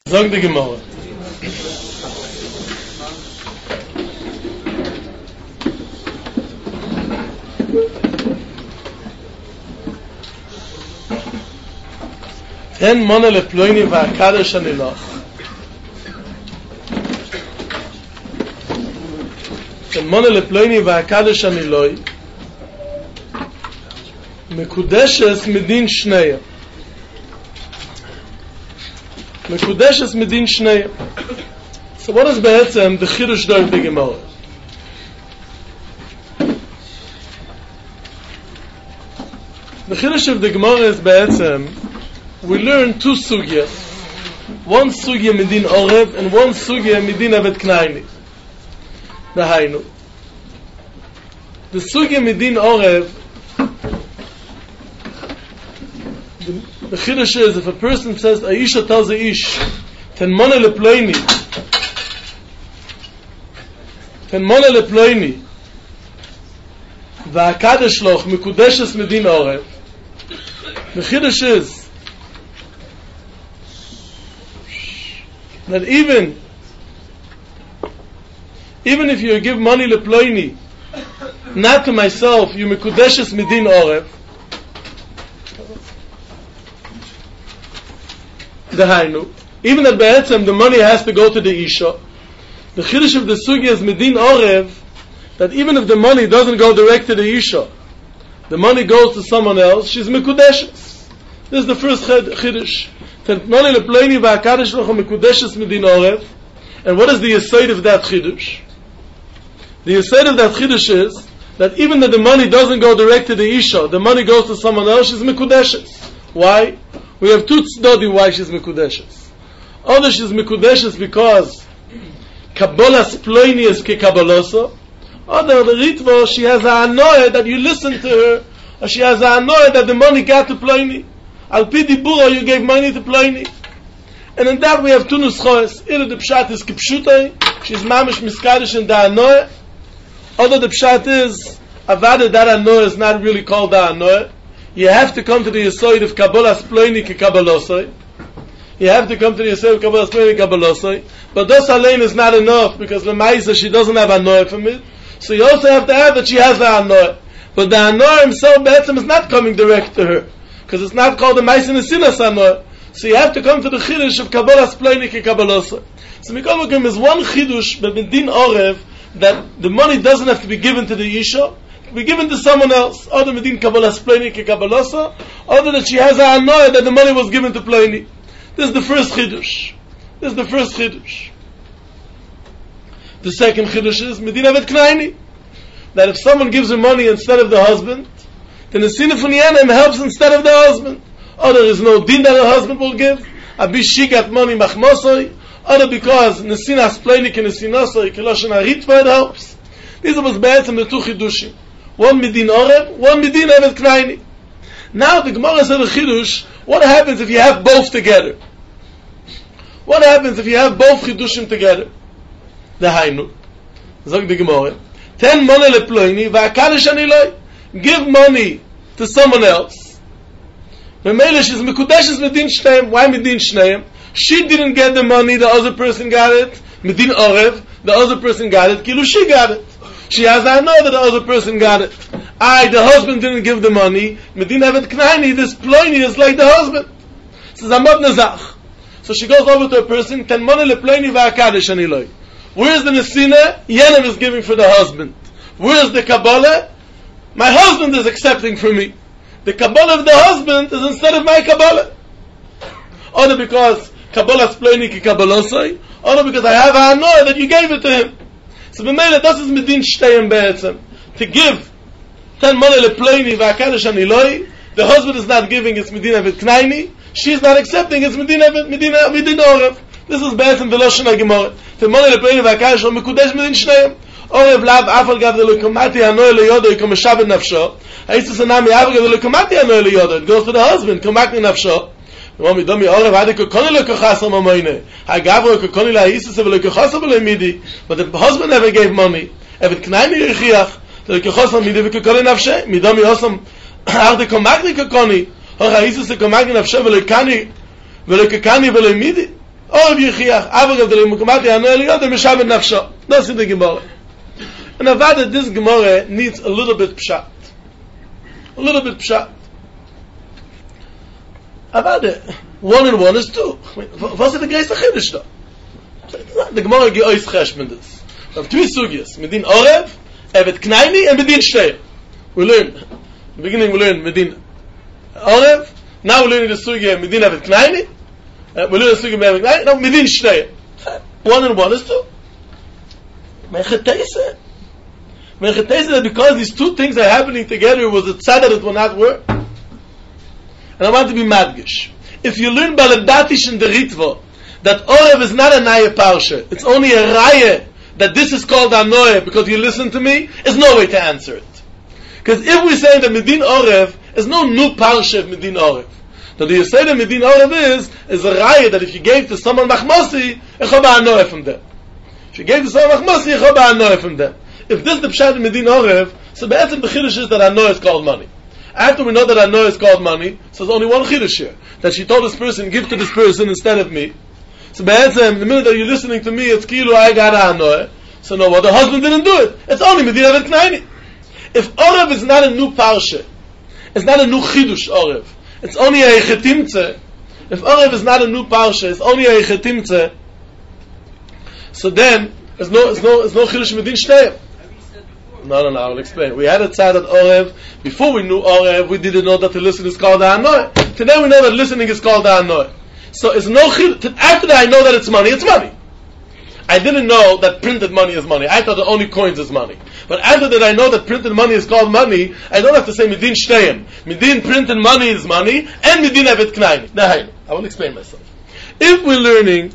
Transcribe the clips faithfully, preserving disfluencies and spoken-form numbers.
Sag die Gemara. Ten mona leploini va'akadosh anilach. Ten mona leploini va'akadosh aniloi. Mekudeshes medin shneya. Mekudeshes medin shneya. So what is be'etzem the chidush there of the Gemara? The chidush of the Gemara is be'etzem we learn two sugyas. One sugya medin orev and one sugya medin evet knaini. Dahainu. The sugya medin orev, the, the chiddush is if a person says Aisha tells a ish ten mona leploini ten mona leploini va'akadosh loch mekudeshes medin orev. The chiddush is that even even if you give money leploini, not to myself, you mekudeshes medin orev. Dahainu, even at be'etzem the money has to go to the isha. The chiddush of the sugya is medin orev, that even if the money doesn't go direct to the isha, the money goes to someone else, she's mekudeshes. This is the first chiddush. And what is the yesod of that chiddush? The yesod of that chiddush is that even though the money doesn't go direct to the isha, the money goes to someone else, she's mekudeshes. Why? We have two tzedodi why she's mekudeshes. Either she's mekudeshes because kabbalas ploini is ke kabbaloso, or the ritva she has a anoah that you listen to her, or she has a anoah that the money got to ploini. Al pi dibura, you gave money to Pliny. And in that we have two nuschos. Either the pshat is kipshutai, she's mamish miskadish and da'anoah. Other the pshat is, avada that anoah is not really called da'anoah. You have to come to the yesod of kabbalas Pliny ke kabbalosoi. You have to come to the yesod of kabbalas Pliny ke kabbalosoi. But thus alone is not enough, because Lemaisa, she doesn't have anoah from it. So you also have to have that she has the anoah. But the anoah himself, Be'etzem, is not coming direct to her, because it's not called the Ma'asin Esinas Anoah. So you have to come to the Chidush of Kabbalas Ploini ke Kabbalosa. So Mikol Mokim is one Chidush, but Medin Orev, that the money doesn't have to be given to the Isha, it can be given to someone else, or the Medin Kabbalas Ploini ke Kabbalosa, or that she has a Anoah that the money was given to Ploini. This is the first Chidush. This is the first Chidush. The second Chidush is Medin Evet Knaini, that if someone gives her money instead of the husband, then the sin of Yanim helps instead of the husband. Or there is no din that the husband will give. Abi she got money machmosoi. Or because Nesinas Pleinik and Nesinosoi, Keloshan Aritva, it helps. These are what's bad in the two chidushim. One midin oreb, one midin evet knaini. Now the Gemara said a chidush, what happens if you have both together? What happens if you have both chidushim together? The hainu. Zog the Gemara. Ten mona leploini, va'akadosh aniloi. Give money to someone else. Memele she's mekudeshes medin shneim. Why medin shneim? She didn't get the money, the other person got it. Medin orev, the other person got it. Kilu she got it. She has I know that the other person got it. I, the husband, didn't give the money. Medin evet knaini, this ploini is like the husband. Says amad nazach. So she goes over to a person. Ten money le ploini va'akadosh aniloi. Where's the nesina? Yenem is giving for the husband. Where's the Kabbalah? My husband is accepting from me. The Kabbalah of the husband is instead of my Kabbalah. Or because Kabbalah splaining ki Kabbalosai, or because I have a anoah that you gave it to him. So b'meila, das is medin shteyem be'etzem. To give ten money leploni va'akadosh aniloi, the husband is not giving, it's medin evet knaini. She's not accepting, it's medin evet medina medin orev. This is be'etzem v'loshon ha'gemorah. Ten money leploni va'akadosh lo mekudesh medin shteyem. Orev lav afal gav de lokomati anoah leyodo yikom meshav nafsho. Ha'is es anami afal gav de lokomati anoah leyodo. It goes to the husband. Komak mi nafsho. Mami domi orev hadi kokoni lokochasam amoyne. Ha'gavro kokoni la'is es v'lokochasam v'lemidi. But the husband never gave money. Evet knaini yichiach. Lokochasam midi v'kokoni nafshe. Midomi osam hadi komak mi kokoni. Ha'is es komak mi nafsho v'lokani v'lokani v'lemidi. Orev Yechiach, Avagav Delim Mukamati Anoel Yodem Meshabed Nafsho. That's in the Gemara. And Avada, this Gemara needs a little bit pshat. A little bit pshat. Avada, one and one is two. What's the greatest Chiddush though? The Gemara gives ois cheshbon this. We have three sugyas. Medin Orev, Evet Knaini, and Medin Shteyr. We learn. In the beginning we learn Medin Orev. Now we're learning the sugya Medin Evet Knaini. Uh, we learn the sugya Evet Knaini. Now Medin Shteyr. One and one is two. Mechetese. Mechetese that because these two things are happening together, it was a tzad that it will not work. And I want to be madgish. If you learn Baladatish in the Ritva, that Orev is not a Naya Parsha, it's only a Raya, that this is called Anoeh because you listen to me, is no way to answer it. Because if we say that Medin Orev is no new Parsha of Medin Orev, that the say that Medin Orev is, is a Raya that if you gave to someone Machmasi, you have Anoeh from them. If you gave to someone Machmasi, you have Anoeh from them. If this is the Pshat of Medin Orev, so be'etzem the Chiddush is that Anoeh is called money. After we know that Anoeh is called money, so there's only one Chiddush here, that she told this person, give to this person instead of me. So be'etzem, the minute that you're listening to me, it's kilu I got Anoeh. So no, well, the husband didn't do it. It's only Medin Evet Knaini. If Orev is not a new Parsha, it's not a new Chiddush Orev, it's only a Chetimtze. If Orev is not a new Parsha, it's only a Chetimtze, so then, there's no, there's no, there's no Chiddush Medin Shteyr. No, no, no, I will explain. We had a tzad at Orev. Before we knew Orev, we didn't know that to listen is called Anoeh. Today we know that listening is called Anoeh. So it's no chid. After that I know that it's money, it's money. I didn't know that printed money is money. I thought that only coins is money. But after that I know that printed money is called money, I don't have to say Medin Shteyim. Medin printed money is money, and Medin Evet Knaini. Now, I will explain myself. If we're learning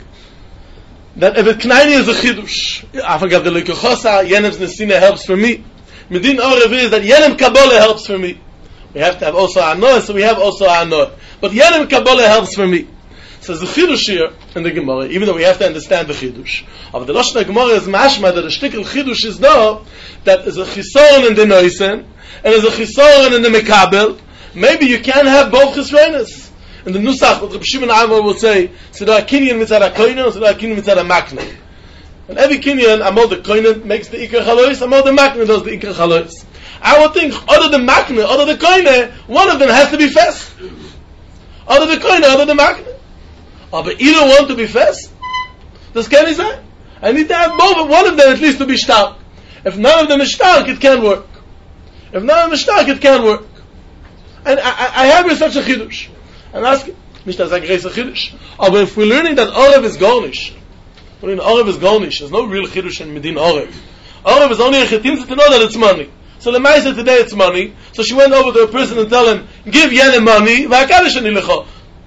that Evet Knaini is a chidush, Afagav the Lekuchosa, Yenem's Nesina helps for me. Medin Orev is that Yenem Kabbalah helps for me. We have to have also Anoeh, so we have also Anoeh. But Yenem Kabbalah helps for me. So there's a chidush here in the Gemara, even though we have to understand the chidush. But the Lashon Gemara is mashma that the shtickle chidush is no, that is a chisoron in the noisen, and there's a chisoron in the mekabel. Maybe you can have both chisrenes. In the Nusach, what Rabbi Shimon Amar will say, Sidar Kinyan mitzad HaKoinen, and Sidar Kinyan mitzad HaMakne. And every Kinyan, Amol the Koinen makes the Iker Chalois, Amol the Makne does the Iker Chalois. I would think, other than Makne, other than Koine, one of them has to be fest. Other than Koine, other than Makne. Oh, but either one to be fest? Das can he say? I need to have both, one of them at least to be stark. If none of them is stark, it can't work. If none of them is stark, it can't work. And I, I, I have such a chidush. I'm asking, nicht as a greater chidush. But if we're learning that Orev is garnish, we're learning Orev is garnish, there's no real chidush in Medin Orev. Orev is only a chitim to know that it's money. So the Maisa today it's money. So she went over to a person and tell him, give Yenem money, v'akadish ani lecho.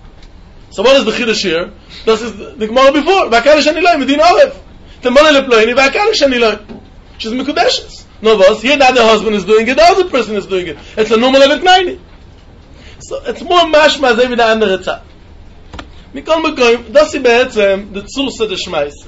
So what is the chidush here? This is the Gemara before, v'akadish ani loy, Medin Orev. The money leploini, v'akadish ani loy. She's mekudeshes. No, boss, here the other husband is doing it, the other person is doing it. It's a normal Evet Knaini. So it's more mashma as every andere tzad. Mikol mekoyim, das ist be'etzem the tzursa de shmeise.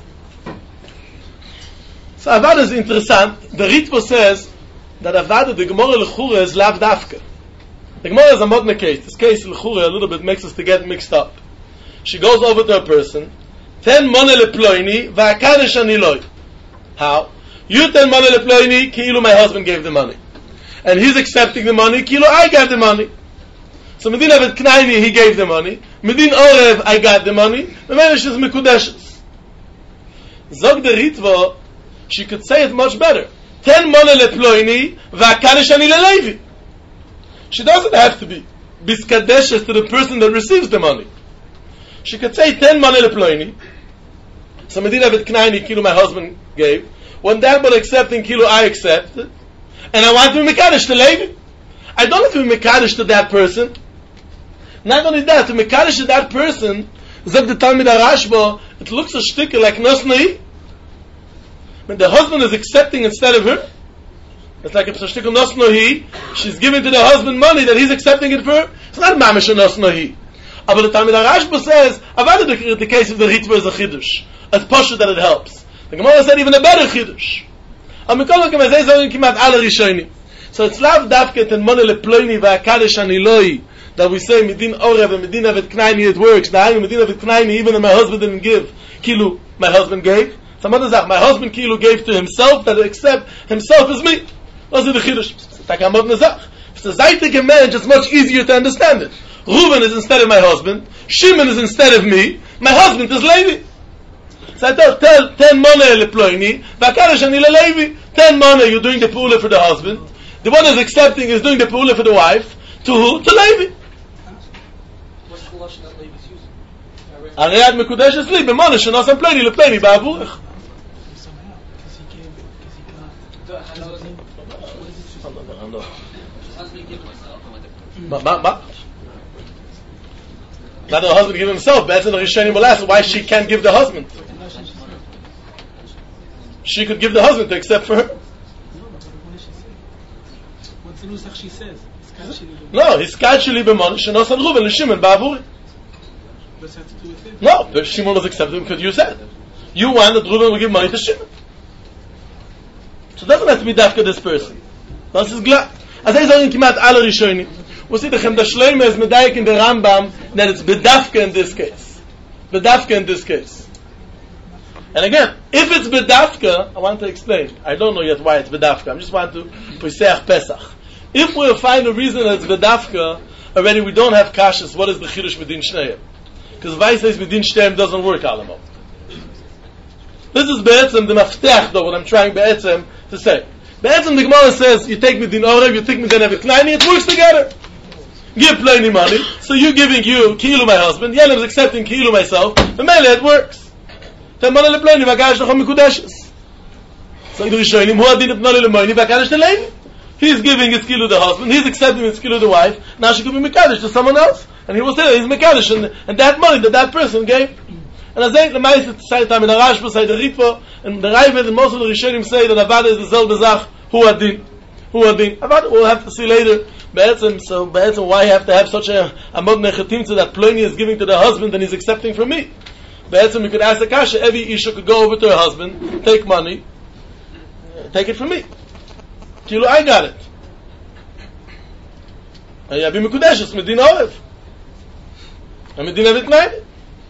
So Avada is interessant. The Ritva says that Avada, the Gemara L'chura is lav dafka. The Gemara is a modern case. This case L'chura a little bit makes us to get mixed up. She goes over to a person, ten mone leploini, v'akadesh ani loy. How? You ten mone leploini, ki'ilu my husband gave the money. And he's accepting the money, ki'ilu I got the money. So Medin Evet Knaini, he gave the money. Medin Orev, I got the money. The marriage is mekudeshes. Zog the Ritva, she could say it much better. Ten mone leploini, v'akadesh ani lelevi. She doesn't have to be biskadeshes to the person that receives the money. She could say ten mone leploini. So Medin Evet Knaini, kilo my husband gave. When that one accepting kilo, I accept it. And I want to be mekadesh to Levi. I don't have to be mekadesh to that person. Not only that, to mekadesh to that person, Zog the Talmid HaRashba, it looks a shtickle like nosnei. When the husband is accepting instead of her, it's like a shtickle nosnei. She's giving to the husband money that he's accepting it for her. It's not mamish nosnei. But the Talmid HaRashba says, Avada the, the case of the Ritva is a chidush. It's posher that it helps. The Gemara said even a better chidush. So it's lav dafket and money leploini va'akadesh ani loi that we say Medin Orev and Medin Evet Knaini, it works. The Medin Evet Knaini, even if my husband didn't give, Kilu, my husband gave. Some other Zach, my husband Kilu gave to himself, that accept himself as me. Those are the Chiddush. If it's a Zaitige marriage, it's much easier to understand it. Reuven is instead of my husband, Shimon is instead of me, my husband is Levi. So I thought, tell, ten money leploini, v'akadosh ani leLevi. Ten money, you're doing the pula for the husband. The one who's accepting is doing the pula for the wife. To who? To Levi. What's the lashon that Levi's using? Ariad mekudesh es li, b'moneh shenosam ploini leploini ba'avurech. Ma, ma, ma. Not the husband give himself, but the Rishonim will ask why she can't give the husband. She could give the husband to accept for her. What's the nusach she says? No, he's kachuli b'mon shenosan Reuven l'Shimon ba'avuri. What's that to do with it? No, the Shimon was accepted because you said you want that Reuven will give money to Shimon. So it doesn't have to be dafka this person. Das ist klar. Also ich sage in kimat alle Rishonim. We see the Chem Shloime is medayik in the Rambam that it's bedafka in this case. Bedafka in this case. And again, if it's bedafka, I want to explain. I don't know yet why it's bedafka. I just want to Pesach Pesach. If we'll find a reason that it's bedafka, already we don't have kashas. What is the Chiddush Medin Shneim? Because Vai says Medin Shneim doesn't work alamo. This is be'etzem the maftech though, what I'm trying be'etzem to say. Be'etzem the Gemara says, you take Medin Orev, you take Medin Evet Knaini, it works together. Give plenty money, so you giving you Kilu my husband, Yelim is accepting Kilu myself, the mele it works. Ten money le plenty, v'agash l'chom mikudeshes. So the Rishonim, who adin et money le money, v'agash le levi. He's giving his Kilu the husband, he's accepting his Kilu the wife, now she could be Mekadesh to someone else. And he will say he's Mekadesh, and, and that money that that person gave. And I say, the Ma'aseh say time in the Rashba, say the Ritva, and the Raiva, and most of the Rishonim say that Avada is the Zel Bezach, who adin. Who adin. Avada, we'll have to see later. Be'etzem, so Be'etzem, why have to have such a Amod Nechatimtza that Ploni is giving to the husband and he's accepting from me? Be'etzem, you could ask the Kasha, every Isha could go over to her husband, take money, take it from me. Kilo, I got it. And Yabi Mekudeshes, Medin Orev. And Medin Evet Knaini.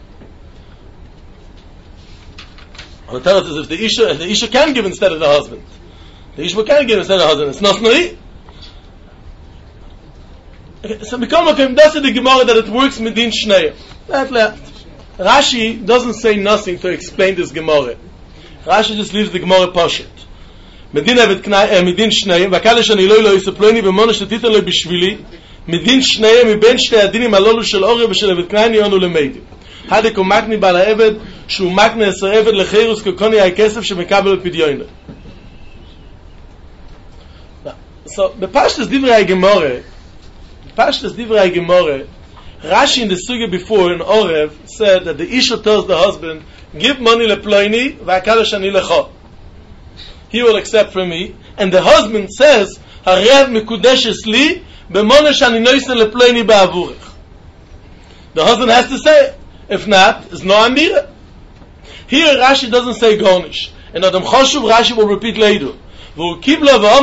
I'll tell us if the Isha, if the Isha can give instead of the husband. The Isha can give instead of the husband. It's not Snoi. So become okay, that's the Gemara that it works Medin Shneim. Left, left. Rashi doesn't say nothing to explain this Gemara. Rashi just leaves the Gemara Poshet. Medin Evet Knaini, Medin Shneim, v'kalesh ani lo lo yisaploni b'mona shetita lo b'shvili, Medin Shneim miben shtei adinim alolu shel Orev v'shel Evet Knaini yonu lemeidim. Hadek u'makni bal ha'eved, shu makni eser eved lecheirus kekoni ha'kesef shemekabel pidyoyne. So, the Pashtas Divrei Gemara, Pashtas Divrei Gemara, Rashi in the Suge before in Orev said that the Isha tells the husband, give money leploini v'akadosh ani lecho. He will accept from me. And the husband says, harev mikudeshes li b'moneh shani noisen leploini ba'avurech. The husband has to say it. If not, it's no amira. Here Rashi doesn't say gornish. And Adam Choshuv Rashi will repeat later. Here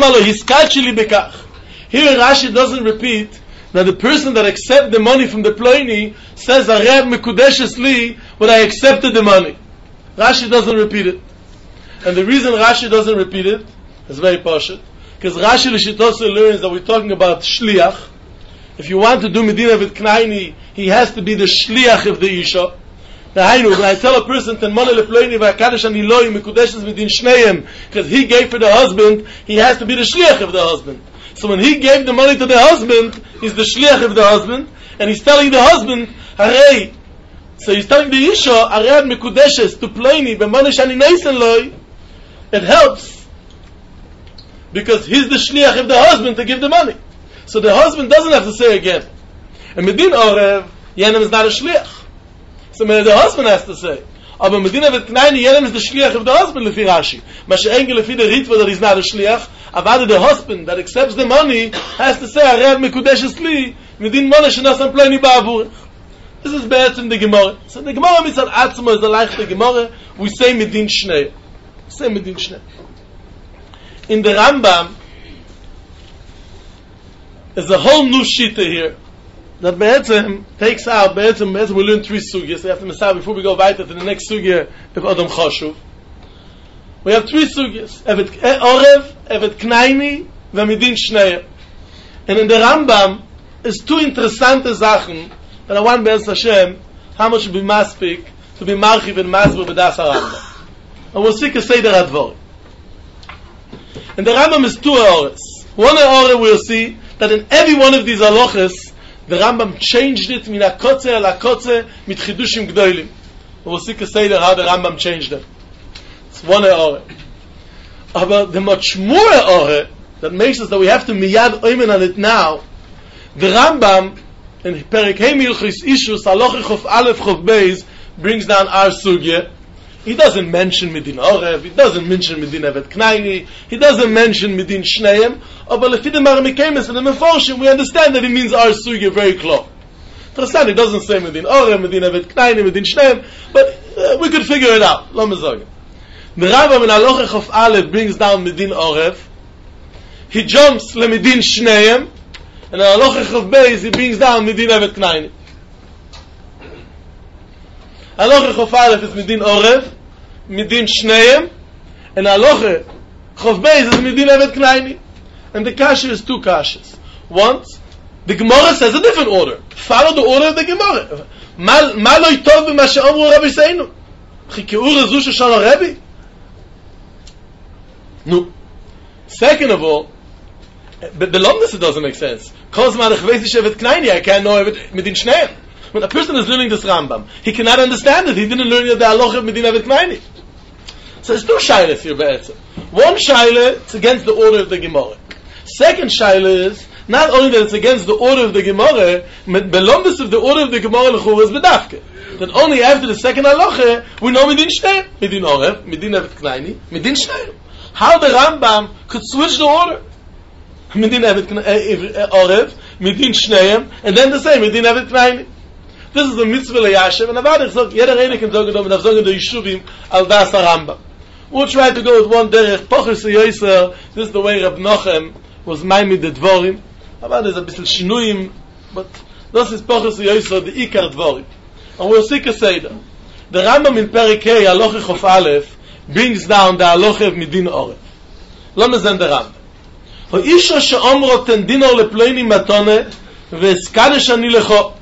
Rashi doesn't repeat that the person that accepts the money from the ploini says, Arev mekudeshes li, when I accepted the money. Rashi doesn't repeat it. And the reason Rashi doesn't repeat it is very poshut. Because Rashi L'shitose learns that we're talking about shliach. If you want to do Medina with Knaini, he has to be the shliach of the Isha. When I tell a person, ten money leploini v'akadosh ani lo yimekudeshes Medin Shneim, because he gave for the husband, he has to be the shliach of the husband. So when he gave the money to the husband, he's the shliach of the husband, and he's telling the husband, Harei. So he's telling the Isha, Aread mekudeshes to ploini b'moneh shani noisen lo. It helps because he's the shliach of the husband to give the money. So the husband doesn't have to say again. And Medin Orev, Yenem is not a shliach. So the husband has to say. Aber Medina with Knaini, Yenem is the shliach of the husband, lefi Rashi. Mashe Engel lefi the Ritva that he's not a shliach. Avada the husband that accepts the money has to say, Arev mekudeshes li, Medin moneh shenasan ploni ba'avurech. This is better in the Gemara. So the Gemara mitzad atzma is the leichte Gemara. We say Medin Shnei. We say Medin Shnei. In the Rambam, there's a whole new shita here. that Be'etzem takes out, Be'etzem, Be'etzem we learn three sugyas. We have to decide before we go weiter to the next sugya of Adam Chashuv. We have three sugyas. Evet Orev, Evet Knaini, V'Midin Shnei. And in the Rambam is two interessante Sachen that I want Be'ez Hashem how much should be maspik to be marchiv and masber b'das Rambam. And we'll see Keseder Advar. And the Rambam is two eores. One eore we'll see that in every one of these halachas the Rambam changed it min hakotze al hakotze mit chidushim gdoilim. And we'll see Keseder how the Rambam changed them. It's one eore. But the much more eore that makes us that we have to miyad oimen on it now, the Rambam in Perek Hey Milchis Ishus Halacha Chof Aleph Chof Beis brings down our sugya. He doesn't mention Midin Orev, he doesn't mention Midin Evet Knaini, he doesn't mention Midin Shneim, but if the Marmikemis and the Meforshim, we understand that he means our sugya very close. Interessant, he doesn't say Midin Orev, Midin Evet Knaini, Midin Shneim, but uh, we could figure it out. Lo mezogem. The Rambam in Halacha Chof Aleph brings down Midin Orev, he jumps le Midin Shneim, and in Halacha Chof Beis he brings down Midin Evet Knaini. Halacha Chof Aleph is Midin Orev, Midin Shneim, and Halacha Chof Beis is Midin Evet Knaini. And the kasha is two kashas. Once, the Gemara says a different order. Follow the order of the Gemara. Ma lo yitov b'ma she'omru Rabbi Seinu. Chikeur zu sheshana Rabbi. No. Second of all, but the longest it doesn't make sense. Because man chveis Evet Knaini, I can't know it Midin Shneim. When a person is learning this Rambam, he cannot understand it. He didn't learn the halacha of Midin Evet Knaini. So it's two shaylas here, be'etzem. One shayla, it's against the order of the Gemara. Second shayla is, not only that it's against the order of the Gemara, but belongs of the order of the Gemara l'chura is bedafke. That only after the second halacha, we know Midin Shneim. Midin Orev, Midin Evet Knaini, Midin Shneim. How the Rambam could switch the order. Midin Evet Orev, Midin Shneim, and then the same, Midin Evet Knaini. This is the mitzvah leyashem, and about it, so jeder eine can talk about it, and the Yeshuvim al das Rambam. We'll try to go with one derech, Pochus Yoser, this is the way Reb Nochem was maimid the dvorim. About there's a bisschen shinuyim, but this is Pochus Yoser, the ikar dvorim. And we'll see Keseder. The Rambam in Perek Hey, Halacha Chof Aleph, brings down the Halacha of Midin Orev. Lo mezen the Rambam. Ho isha she'omro ten dinor leploini matone, ve'eskadesh ani lecho.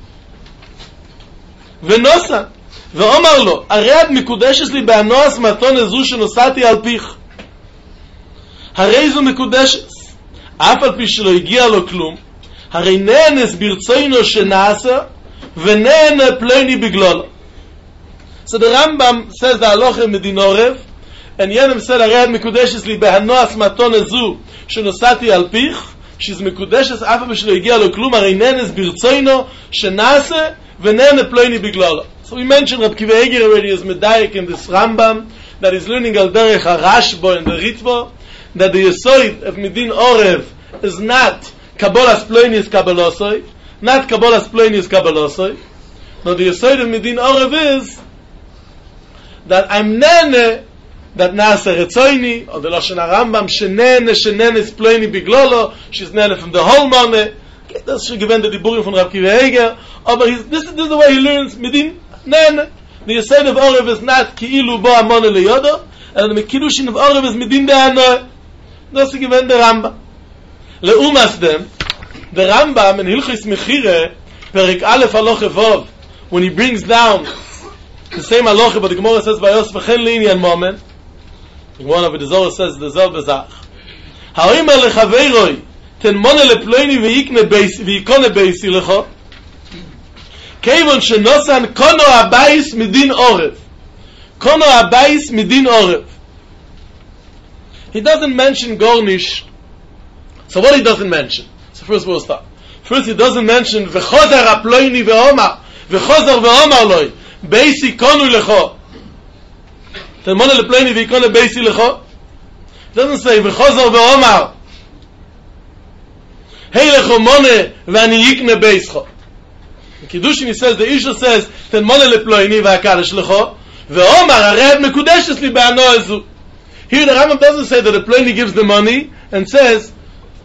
ונוסע, ואומר לו, הרי את מקודשת לי בהנועס מתון הזו שנוסעתי על פיך. הרי זו מקודשת, אף על פי שלא הגיע לו כלום, הרי נהנס ברצוינו שנעשה, ונהנה פלויני בגלולו. So the Rambam says the halacha Midin Orev, and Yenem said, הרי את מקודשת לי בהנועס מתון הזו שנוסעתי על פיך, she's מקודשת, אף על פי שלא הגיע לו כלום, הרי נהנס ברצוינו שנעשה, So we mentioned Rab Kiva Eger already as Medayik in this Rambam that is learning al derech HaRashbo and the Ritvo that the Yesoid of Midin Orev is not Kabbalas Ploinis Kabbalosoi, not Kabbalas Ploinis Kabbalosoi. No, the Yesoid of Midin Orev is that I'm Nene that Nasa Retzoini or the Lashon HaRambam Shenene Shenene is Ploini Biglolo, she's Nene from the whole money. Das ist gewähnt die Burin von Rab Kiva Eger, aber this, this is the way he learns Midin Nene. The Yesod of Orev is not Ki'ilu Bo Amone Leyodo, and the Kiddushin of Orev is Midin Be'anoe. Das ist gewähnt der Rambam. Leumas dem, the Rambam in Hilchis Mechire, Perek Aleph Halacha Vov, when he brings down the same Halacha, but the Gemara says by Yosef V'chen Le'inyan Momen, the one of the Zohar says the Zohar Bezach. Ha'omer lechaveiroi, ten mone leploini veikne beis veikone beisi lecho kevon shenosan kono abayis midin orev kono abayis midin orev. He doesn't mention Gornish. So what he doesn't mention? So first we'll start. First he doesn't mention v'chozar aploini ve'omar v'chozar ve'omar loi beisi konu lecho ten mone leploini veikone beisi lecho. He doesn't say v'chozar ve'omar Hey lechomone v'ani yikne beischo. In Kiddushin he says, the Isha says, ten mone leploini v'akadosh lecho, ve'omar harev mekudeshes li be'ano ezu. Here the Rambam doesn't say that the ploini gives the money, and says,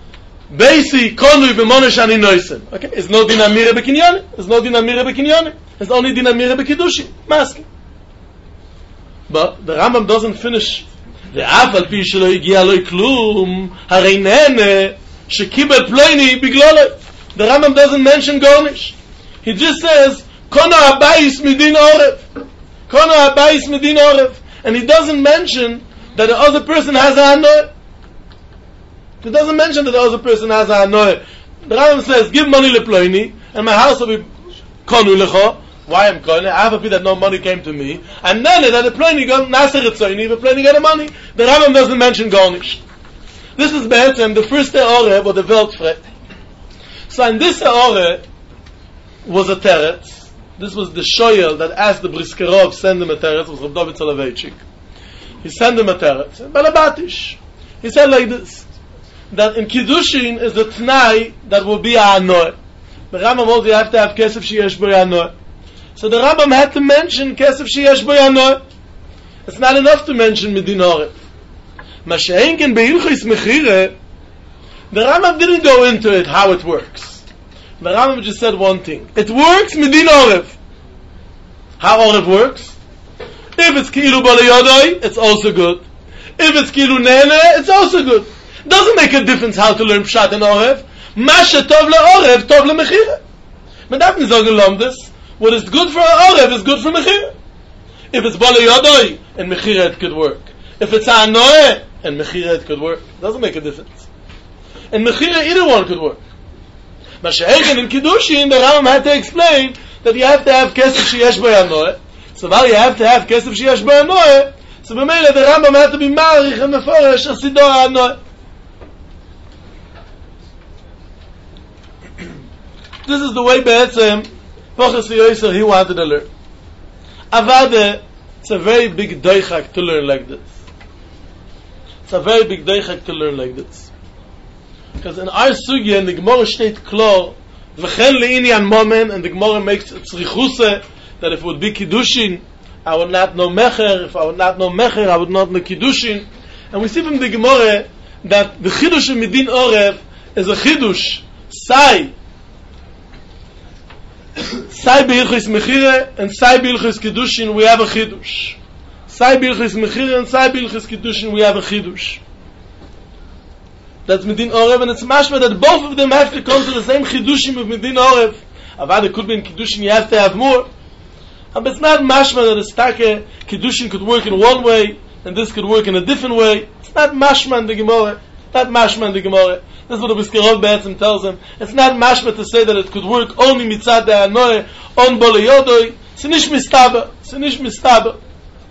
Beisi konui b'monesh ani noisen. Okay, it's no din amire b'kinyoni. It's no din amire b'kinyoni. It's only din amire b'kiddushi. Maski. But the Rambam doesn't finish. ואף על פי שלא הגיע לו כלום, הרי נהנה שקיבל פלויני בגללו. The Rambam doesn't mention Gornish. He just says, Kono habayis midin orev. Kono habayis midin orev. And he doesn't mention that the other person has a hanoah. He doesn't mention that the other person has a hanoah. The Rambam says, give money le ploini, and my house will be konu lecho. Why am konu? I have a bit that no money came to me. And then that the ploini got naser etzoini, the ploini got the money. The Rambam doesn't mention Gornish. This is better the first orev or the Weltfred. So in this orev was a teretz. This was the shoyel that asked the Briskerov send him a teretz. It was Rav David Soloveitchik. He sent him a teretz. Balabatish. He said like this, that in Kiddushin is the Tnai that will be a Hanoah. The Rambam also you have to have Kesef Sheyesh Bo Hanoah. So the Rambam had to mention Kesef Sheyesh Bo Hanoah. It's not enough to mention Midin Orev. Masha'enken Be'ilchis Mechire, the Rambam didn't go into it, how it works. The Rambam just said one thing. It works Midin Orev. How Orev works? If it's Ki'ilu Balayodoi, it's also good. If it's Ki'ilu Nene, it's also good. Doesn't make a difference how to learn Pshat and Orev. Masha Tov LeOrev, Tov LeMechire. Man darf nicht sagen, Lomdes. What is good for Orev is good for Mechire. If it's Balayodoi, and Mechire it could work. If it's Hanoah, and Mechire it could work. Doesn't make a difference. And Mechire, either one could work. Masha'echen in Kiddushin, the Rambam had to explain that you have to have Kesef Sheyesh Bo Hanoah. So while you have to have Kesef Sheyesh Bo Hanoah, so b'meila the Rambam had to be Marich and Meforesh Asido Hanoah. This is the way Be'etzem Pochas Yoser he wanted to learn. Avada, it's a very big doichak to learn like this. It's a very big doichak to learn like this. Because in our sugya, in the Gemara state klar, v'chen le'inyan momen, and the Gemara makes tzrichuse, that if it would be Kiddushin, I would not know Mecher, if I would not know Mecher, I would not know Kiddushin. And we see from the Gemara, that the Chidush of Midin Orev is a Chidush, Sai, Sai B'ilchis Mechire, and Sai B'ilchis Kiddushin, we have a Chidush. Sai B'ilchis Mechire, and Sai B'ilchis Kiddushin, we have a Chidush. That's Midin Orev, and it's mashma that both of them have to come to the same Chidushim of Midin Orev. Avad, it could be in Kiddushin, you have to have more. But it's not mashma that a stake Kiddushin could work in one way, and this could work in a different way. It's not mashma in the Gemara. It's not mashma in the Gemara. This is what the Briskerov Be'etzem tells him. It's not mashma to say that it could work only mitzad de'anoeh, on bole yodoi. It's nish mistaba. It's nish mistaba.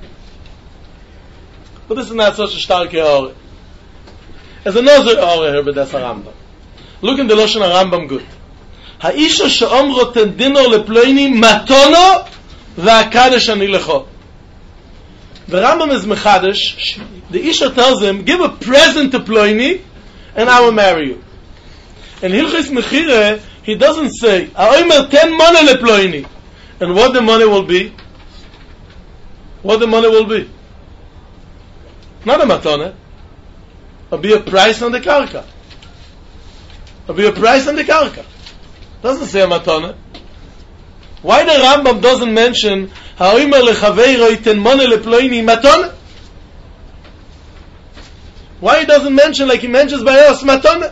But this is not such a starke Orev. There's another Orev here, but that's a Rambam. Look in the Lashon Rambam good. Ha'isha she'omro tendino leploini matono v'akadesh ani lecho. The Rambam is mechadish. The Isha tells him, give a present to Ploini, and I will marry you. In Hilchis Mechire, he doesn't say, ha'omer ten money le Ploini. And what the money will be? What the money will be? Not a matone. It'll be a price on the karka. It'll be a price on the karka. Doesn't say a matone. Why the Rambam doesn't mention ha'omer lechaveiro ten money le Ploini matone? Why he doesn't mention like he mentions by us matone?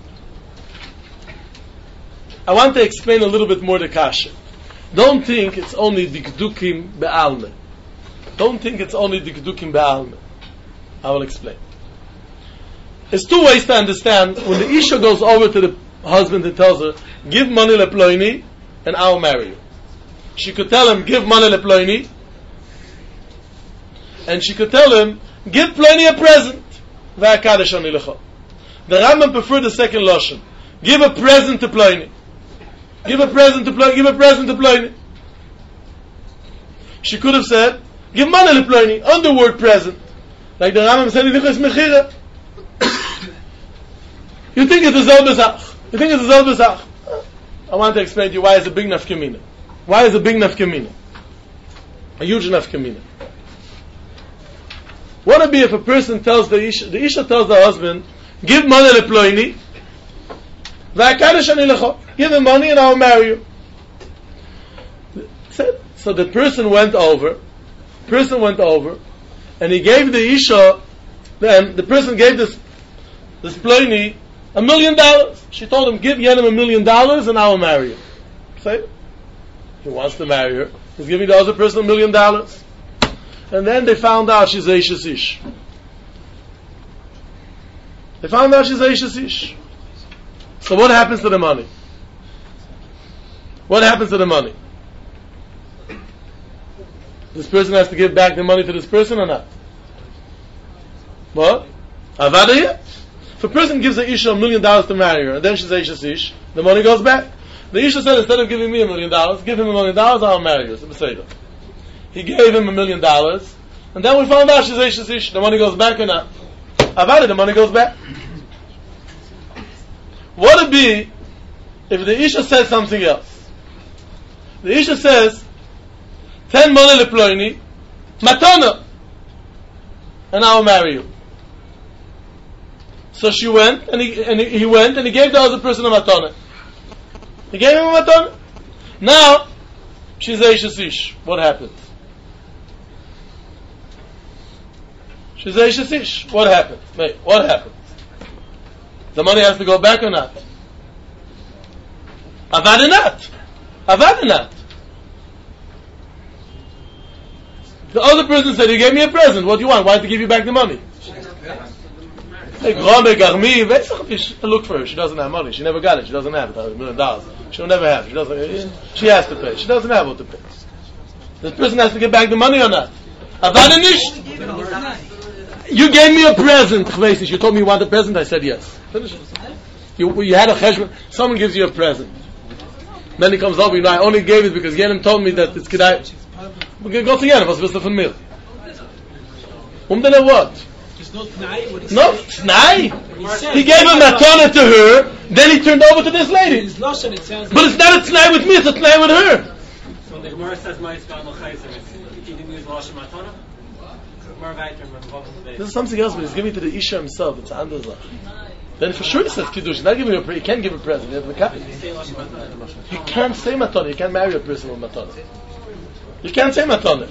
I want to explain a little bit more the kasha. Don't think it's only dikdukim be'alme. Don't think it's only dikdukim be'alme. I will explain. There's two ways to understand. When the Isha goes over to the husband and tells her, give money leploini and I'll marry you. She could tell him, give money leploini, and she could tell him, give Ploni a present. V'akadesh ani lecho. The Rambam preferred the second lashon. Give a present to Ploni. Give a present to Ploni. Give a present to Ploni. She could have said, give money leploini on the word present. Like the Rambam said, Hilchos Mechire. You think it's a zelbezach. You think it's a zelbezach. I want to explain to you why it's a big nafkamina. Why is a big nafkamina? A huge nafkamina. What would be if a person tells the Isha, the Isha tells the husband, give money leploini, Give him money and I'll marry you. So the person went over, person went over, and he gave the Isha, then the person gave this, this Ploini a million dollars. She told him, give Yenim a million dollars and I will marry you. Say, he wants to marry her. He's giving the other person a million dollars. And then they found out she's Eishes Ish. They found out she's Eishes Ish. So what happens to the money? What happens to the money? This person has to give back the money to this person or not? What? Avada? If a person gives the Isha a million dollars to marry her, and then she's Eishes Ish, the money goes back. The Isha said, instead of giving me a million dollars, give him a million dollars, I'll marry you. He gave him a million dollars, and then we found out she's Eishes Ish. The money goes back or not? Avada, the money goes back. What would it be if the Isha said something else? The Isha says, ten money leploini, matana, and I'll marry you. So she went, and he, and he went, and he gave the other person a matana. He gave him a matana. Now, she's Eishes Ish. What happened? She's Eishes Ish. What happened? Wait, what happened? The money has to go back or not? Avada not. Avada not. The other person said, you gave me a present. What do you want? Why to give you back the money? Hey, Grome, Garmi, look for her. She doesn't have money. She never got it. She doesn't have it. A million dollars. She'll never have it. She doesn't. She has to pay. She doesn't have what to pay. The person has to get back the money or not? Avada nicht. You gave me a present. You told me you want a present. I said yes. Finish it. You, you had a cheshbon. Someone gives you a present. Then he comes over. You know, I only gave it because Yenim told me that it's kedai. We're going to go to Yenim. What's the from mir? Um then what? There's no t'nai. What he No t'nai. He gave a matana to her. Then he turned over to this lady. It's lashon, it sounds But it's not a t'nai with me. It's a t'nai with her. So the Gemara says, "Ma'is gadol chayzer." He didn't use lashon matana. This is something else, but he's giving to the Isha himself. It's an andere. Then for sure he says Kiddush. He's not giving you a pre- you can't give a present. You have the copy. You can't say matana. You can't marry a person with matana. You can't say matana.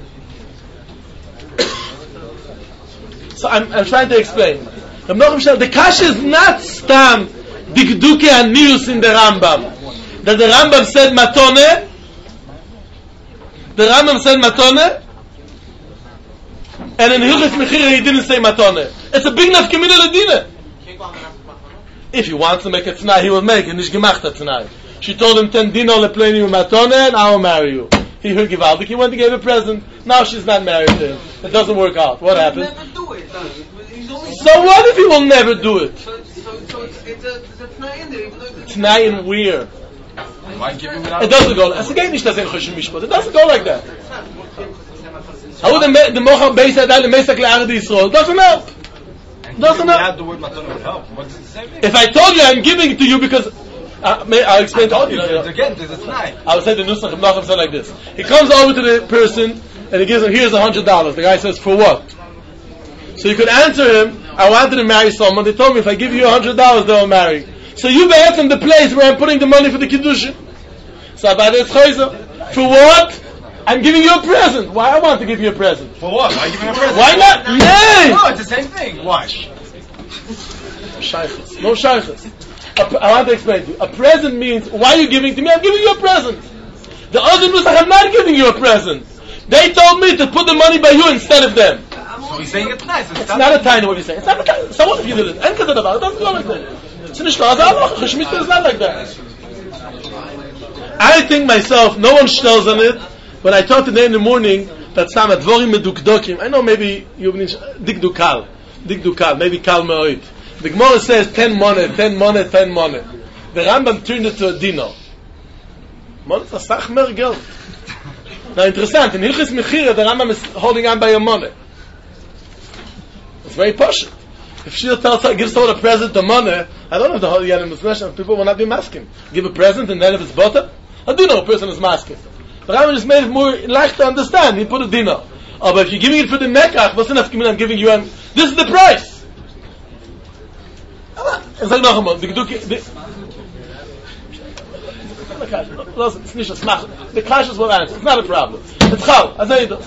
So I'm, I'm trying to explain. The kasha is not stam dikduke anius in the Rambam. That the Rambam said matone. The Rambam said matone. And in Hilchos Mechira he didn't say matone. It's a big enough communal ladina. If he wants to make a t'nai, he will make it. Nicht gemacht a t'nai. She told him ten dino lepleni matone, and I will marry you. He heard givaldik. He went to give a present. Now she's not married to him. It doesn't work out. What happens? Never do it. So what if he will never do it? So, so, so it's, it's a, it's a t'nai in there, even though it's a T'nai in where? Why give him without It doesn't go. It's again nicht das in Choshen Mishpat. It doesn't go like that. How would the the Mocha base that the Mesak Le'Arad Yisrael doesn't help? Doesn't help. Without the word matana would help. What's the same thing? If I told you I'm giving it to you because uh, may, I'll explain to you. There's- Again, there's a t'nai. I would say the Nusach of Nachum said like this. He comes over to the person and he gives him, here's a hundred dollars. The guy says, for what? So you could answer him, I wanted to marry someone. They told me if I give you a hundred dollars, they'll marry. So you asked him the place where I'm putting the money for the Kiddushin. So about it's chayza. For what? I'm giving you a present. Why I want to give you a present? For what? Why are you giving a present? Why not? Nay! No, it's the same thing. Why? Shaykhs. No shaykhs. I want to explain to you. A present means, why are you giving to me? I'm giving you a present. The other Nusach, I'm not giving you a present. They told me to put the money by you instead of them. So he's saying it's nice. It's not a tiny what you're saying. It's not a tiny. So what if you did it? And it doesn't go like that. It's not it's not like that. I think myself, no one tells on it, when I talk today in the morning, that some advorim medukdokim. I know maybe you dikdukal. Dikdukal. Maybe kal me'oid. The Gemara says ten money, ten money, ten money. The Rambam turned it to a dino. Money is a sach mer geld. Now, interessant. In Hilchos Mechira, the Rambam is holding on by your money. It's very posh. If she tells her, gives someone a present of money, I don't know if the whole Yenim is mentioned, people will not be masking. Give a present and then if it's butter, I do know a person is masking. The Rambam just made it more like to understand. He put a dinner. Oh, but if you're giving it for the Mekach, what's enough I'm giving you? And this is the price. It's like noch einmal. kasha. Listen, it's nicht a smach. The kasha will answer. It's not a problem. It's chal. Azay dos.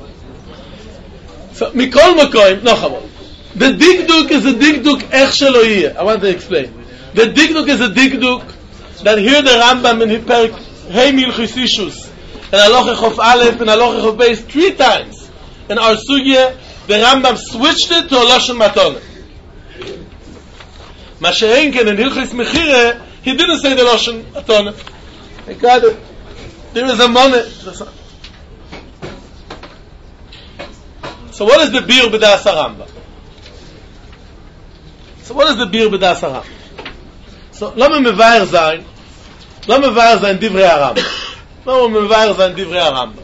So, mikol makoim, noch einmal. The digduk is a digduk ech shelo yeh. I want to explain. The digduk is a digduk that here the Rambam in Hiperk Heimil Chisishus and Aloche Chof Aleph and Aloche Chof Beis three times in our sugya the Rambam switched it to a Lashon Matone. Mashe'enken in Hilchis Mechire he didn't say the Lashon Matone. He got it. There is a money. So what is the Bir B'das HaRambam? So what is the Bir B'das HaRambam? So, let me mevayer sein, let me mevayer sein divrei HaRambam. Let me mevayer sein divrei HaRambam.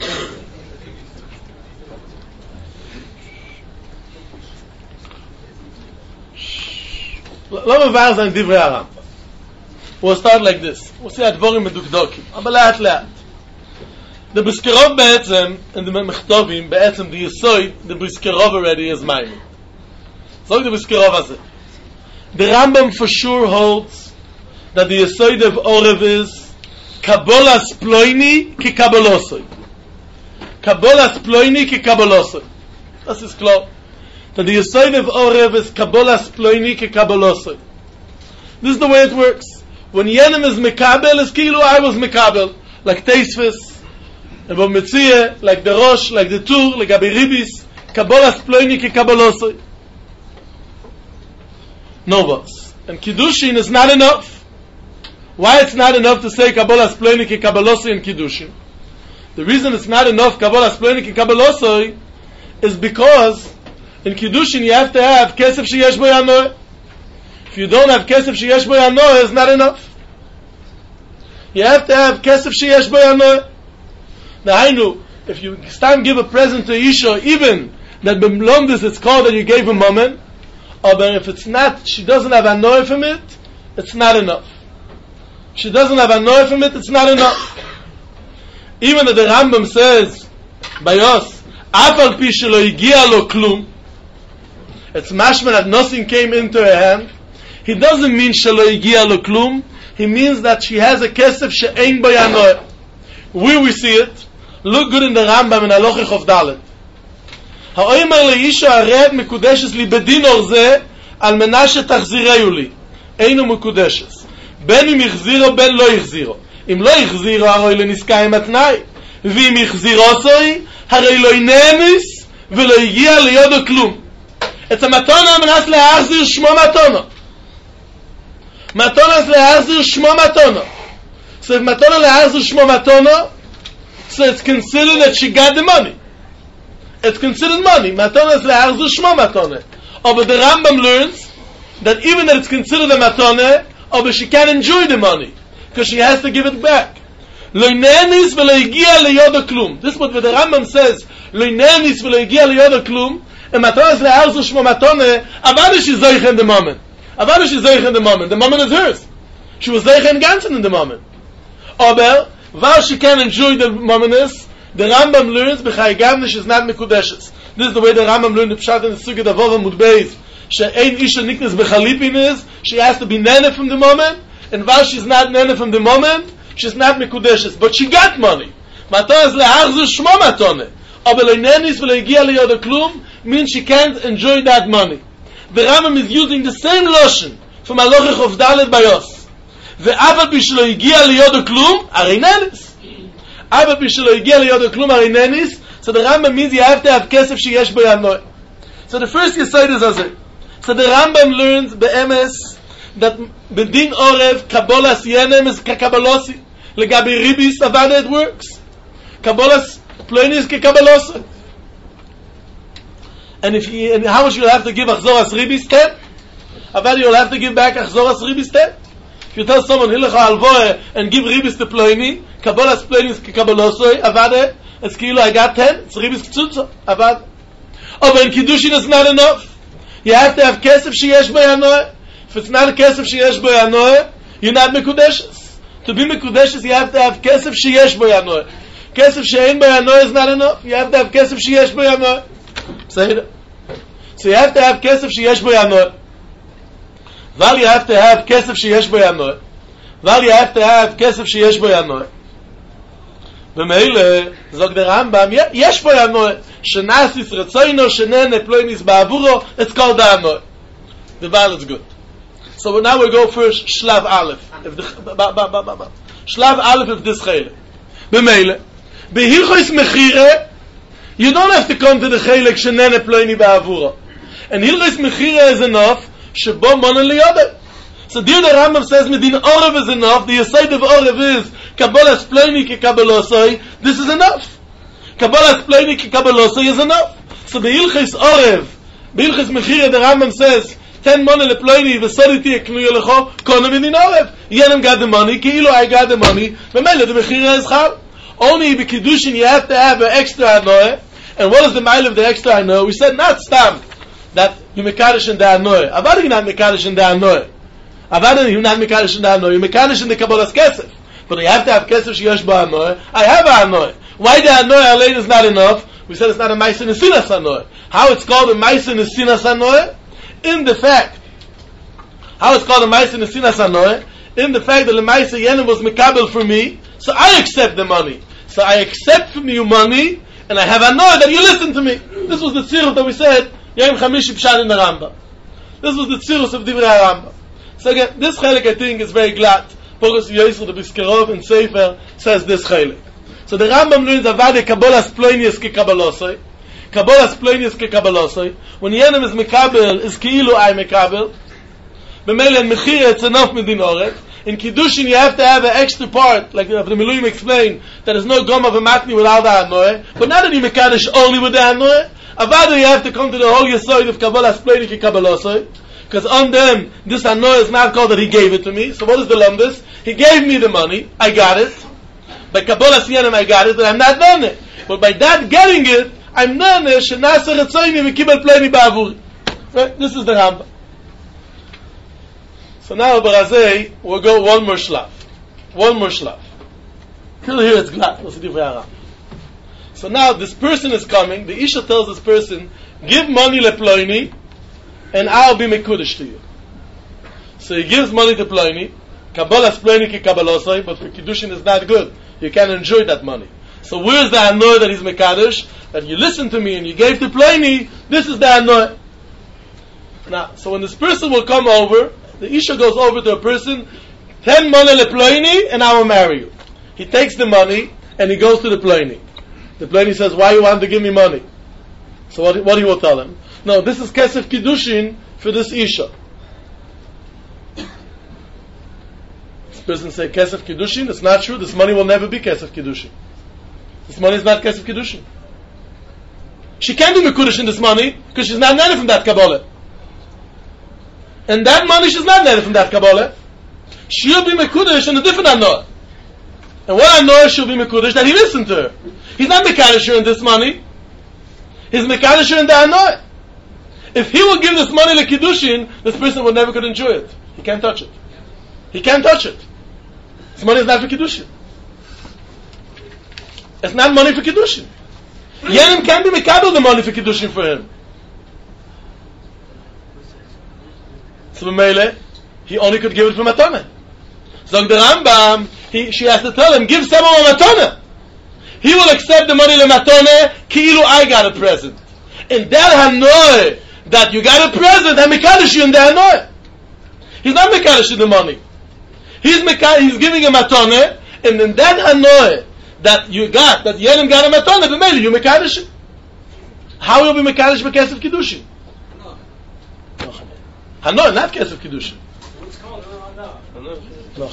Let me mevayer sein divrei HaRambam. We'll start like this. We'll see advorim medukdokim. Aber laat laat. The Briskerov be'etzem, and the Mechtovim, be'etzem, the Yesoid, the Briskerov already is mine. So the Briskerov has it. The Rambam for sure holds that the Yesoid of Orev is Kabbalah Sploini ki Kabbalosoi. Kabbalah Sploini ki Kabbalosoi. This is clear. That the Yesoid of Orev is Kabbalah Sploini ki Kabbalosoi. This is the way it works. When Yenim is Mekabel, is Kilu I was Mekabel. Like Teisfes, and Bo Metzia, like the Rosh, like the Tur, like Gabi Ribis. Kabbalah Sploini ki Kabbalosoi. No boss. And Kiddushin is not enough. Why it's not enough to say Kabbalah Sploini ki Kabbalosoi and Kiddushin? The reason it's not enough Kabbalah Sploini ki Kabbalosoi is because in Kiddushin you have to have Kesef Sheyesh Bo Yanoeh. If you don't have Kesef Sheyesh Bo Yanoeh, it's not enough. You have to have Kesef Sheyesh Bo Yanoeh. Now I know, if you stand give a present to Isha, even that B'mlomdis it's called that you gave a moment, but if it's not, she doesn't have Anoeh from it, it's not enough. She doesn't have Anoeh from it, it's not enough. Even that the Rambam says, Bayos, Afal pi shelo higia lo klum, it's mashman that nothing came into her hand. He doesn't mean shelo higia lo klum, he means that she has a kesef she'ein bo Anoeh. Where we see it, look good in the Rambam in Aloche Chof Dalet. Ha'omer le'isha arev mekudeshes li bedin orze al menashe tachzireyu li. Einu mekudeshes. Ben im ichziro, ben lo ichziro. Im lo ichziro, haroi leniska im atnai. V'im ichziro soi, haroi lo inemis, v'lo igia liyodo klum. It's a matona menas le'achzir shmo matona. Matona is le'achzir shmo matona. So if matona le'achzir shmo matona, so it's considered that she got the money. It's considered money. Matona is le'achzir shmo matona. Oh, but the Rambam learns that even that it's considered a matona, oh, but she can't enjoy the money because she has to give it back. Lo inenis v'lo igia liyodo klum. This is what the Rambam says. Lo inenis v'lo igia liyodo klum. And matona is le'achzir shmo matona. Avada she's zoich in the moment. Avada she's zoich in the moment. The moment is hers. She was zoich in ganzen in the moment. Aber while she can enjoy the moment is, the Rambam learns b'chai gavne she's not mekudeshes. This is the way the Rambam learned the pshat in the Sugya Davova Mudbeis. She'ein isha niknes b'chalipin is, she has to be nene from the moment, and while she's not nene from the moment, she's not mekudeshes. But she got money. Matona is le'achzir shmo matone. Aber lo nenis v'lo igia liyodo klum means she can't enjoy that money. The Rambam is using the same lotion from Aloche Chof Dalet Bayos. Ve'aval b'shelo igia liyodo klum, arei nenis. Aval b'shelo igia liyodo klum, arei nenis. So the Rambam means you have to have kesef sheyesh bo Yanoeh. So the first yesod is azeh. So the Rambam learns be'emes that bedin orev kabbalas yenem is kakabalosi. Legabi ribis avada it works. Kabbalas ploini is kakabalosi. And if you, and how much you'll have to give achzoras ribis? ten. Avada you'll have to give back achzoras ribis ten. If you tell someone hilacha alvoe and give ribis to ploini, kabbalas ploini is kakabalosi. Avada it's kilo I got ten. It's ribis ktsutza. Avada. Oh, but in Kiddushin it's not enough. You have to have kesef sheyesh bo Yanoeh. If it's not a kesef sheyesh bo Yanoeh, you're not mekudeshes. To be mekudeshes, you have to have kesef sheyesh bo Yanoeh. Kesef she'ein bo Yanoeh is not enough. You have to have kesef sheyesh bo Yanoeh. Say it. So you have to have kesef sheyesh bo Yanoeh. While you have to have kesef sheyesh bo Yanoeh, Weil you have to have kesef sheyesh bo yanoe. B'meile, zog der Rambam, yesh bo yanoe, shenasis retzoino, shenene ploinis ba'avuro, it's called the anoe. The vowel is good. So now we go first, Shlav Aleph. If the, ba, ba, ba, ba, ba. Shlav Aleph of this Chelek. B'meile, Behilchos Mechire, you don't have to come to the Chelek, shenene ploini ba'avuro. And Hilchos Mechire is enough, shebo monen liyodeh. So there the Rambam says, Medin Orev is enough. The aside of Orev is, Kabbalah Spleni ki Kabbalosai. This is enough. Kabbalah Spleni ki Kabbalosai is enough. So the Ilchis Orev, the Ilchis Mechire, the Rambam says, ten money le Pleni, v'soriti eknu yelecho, kona Medin Orev. Yenem got the money, ki ilo I got the money, v'mele the Mechire is chal. Only in Kiddushin you have to have an extra anoeh. And what is the mile of the extra anoeh? We said not stam, that you mekadosh in the anoeh. Avad you not mekadosh in the anoeh. Avad you not mekadosh in the anoeh. You mekadosh in the Kabbalah's kesef. But you have to have kesef sheyesh bo anoeh. I have an anoeh. Why the anoeh alone is not enough? We said it's not a ma'aser nesinas anoeh. How it's called a ma'aser nesinas anoeh? In the fact, how it's called a ma'aser nesinas anoeh? In the fact that the ma'aser yenim was mekabel for me, so I accept the money. So I accept from you money, and I have anoeh that you listen to me. This was the tzirus that we said, Yom Chamishi Pshat in the Rambam. This was the tzirus of Divrei Rambam. So again, this chelik I think is very glad. Pogus Yosef the Biskerov in Sefer says this chelik. So the Rambam learns Avade Kabbalah Splenius ki Kabbalosai. Kabbalah Splenius ki Kabbalosai. When Yenim is Mekabel, is Ki'ilu I Mekabel. B'meile and Mechira, it's enough Medin Orev. In Kiddushin you have to have an extra part, like the Miluim explained, that is no gom of a matni without the anoeh. But not that you mekadosh only with the anoeh. Avada you have to come to the whole yesod of Kabbalah Spleni ki Kabbalosai. Because on them, this anoeh is not called that he gave it to me. So what is the lumbus? He gave me the money, I got it. By Kabbalah Siyanim I got it, but I'm not done it. But by that getting it, I'm done it, shenasa retzoyni v'kibel pleni ba'avuri. Right? This is the Rambam. So now, Barazei, we'll go one more shlav. One more shlav. Till here it's glad. So now, this person is coming. The Isha tells this person, give money le Ploini, and I'll be mekudesh to you. So he gives money to Ploini. Kabbalah Spleni ki Kabbalosai, but for Kiddushin is not good. You can't enjoy that money. So where's the anoah that he's mekadosh? That you listened to me and you gave to Ploini, this is the anoah. Now, so when this person will come over, the Isha goes over to a person, ten money le Ploini, and I will marry you. He takes the money, and he goes to the Ploini. The Ploini says, why you want to give me money? So what, what he will tell him? No, this is Kesef Kiddushin for this Isha. This person say, Kesef Kiddushin? It's not true. This money will never be Kesef Kiddushin. This money is not Kesef Kiddushin. She can't be Mekudesh in this money, because she's not netted from that Kabbalah. And that money she's not netted from that Kabbalah. She'll be Mekudesh in a different Anoah. And what Anoah she'll be Mekudesh? That he listened to her. He's not Mekadosh in this money. He's Mekadosh in the Anoah. If he will give this money to Kiddushin, this person will never could enjoy it. He can't touch it. He can't touch it. This money is not for Kiddushin. It's not money for Kiddushin. Yenim can't be Mekabel the money for Kiddushin for him. So Mele, he only could give it for Matana. So the Rambam, he, she has to tell him, give someone a Matana. He will accept the money le Matana, ki'ilu I got a present. And that Hanoi, that you got a present, and Mekadosh in the Hanoi. He's not Mekadosh in the money. He's Meka, he's giving a Matana, and in that Hanoi, that you got, that Yelim got a Matana, but maybe you Mekadosh. How will be Mekadosh Bekesef Kiddushin? Hanoi, not Kesef Kiddushin. What's called Hanoi? No,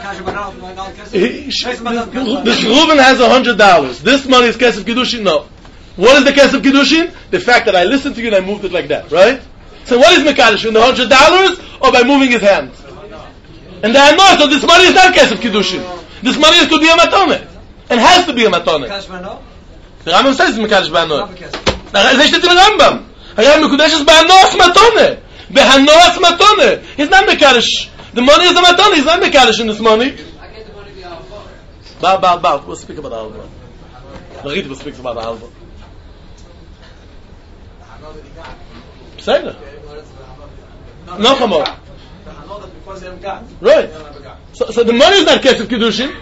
This Reuben has a hundred dollars. This money is Kesef Kiddushin? No. What is the Kesef Kiddushin? The fact that I listened to you and I moved it like that, right? So what is Mekadosh? In the hundred dollars or by moving his hand? And I know, so this money is not Kesef Kiddushin. This money is could be a Matone. And has to be a Matone. The Rambam says it's Mekadosh Ba'anoi. They said in the Rambam. Hayam Mekudesh is Ba'anoas Matone. Behanoas Matone. He's not Mekadosh. The money is a Matone. He's not Mekadosh in this money. I get the money to Alva. Ba, ba, ba. We'll speak about Alva. Marit will speak about Alva. Say it. No, come on. because they have got. Right. They don't have a got. So, so the money is not Kesef Kiddushin.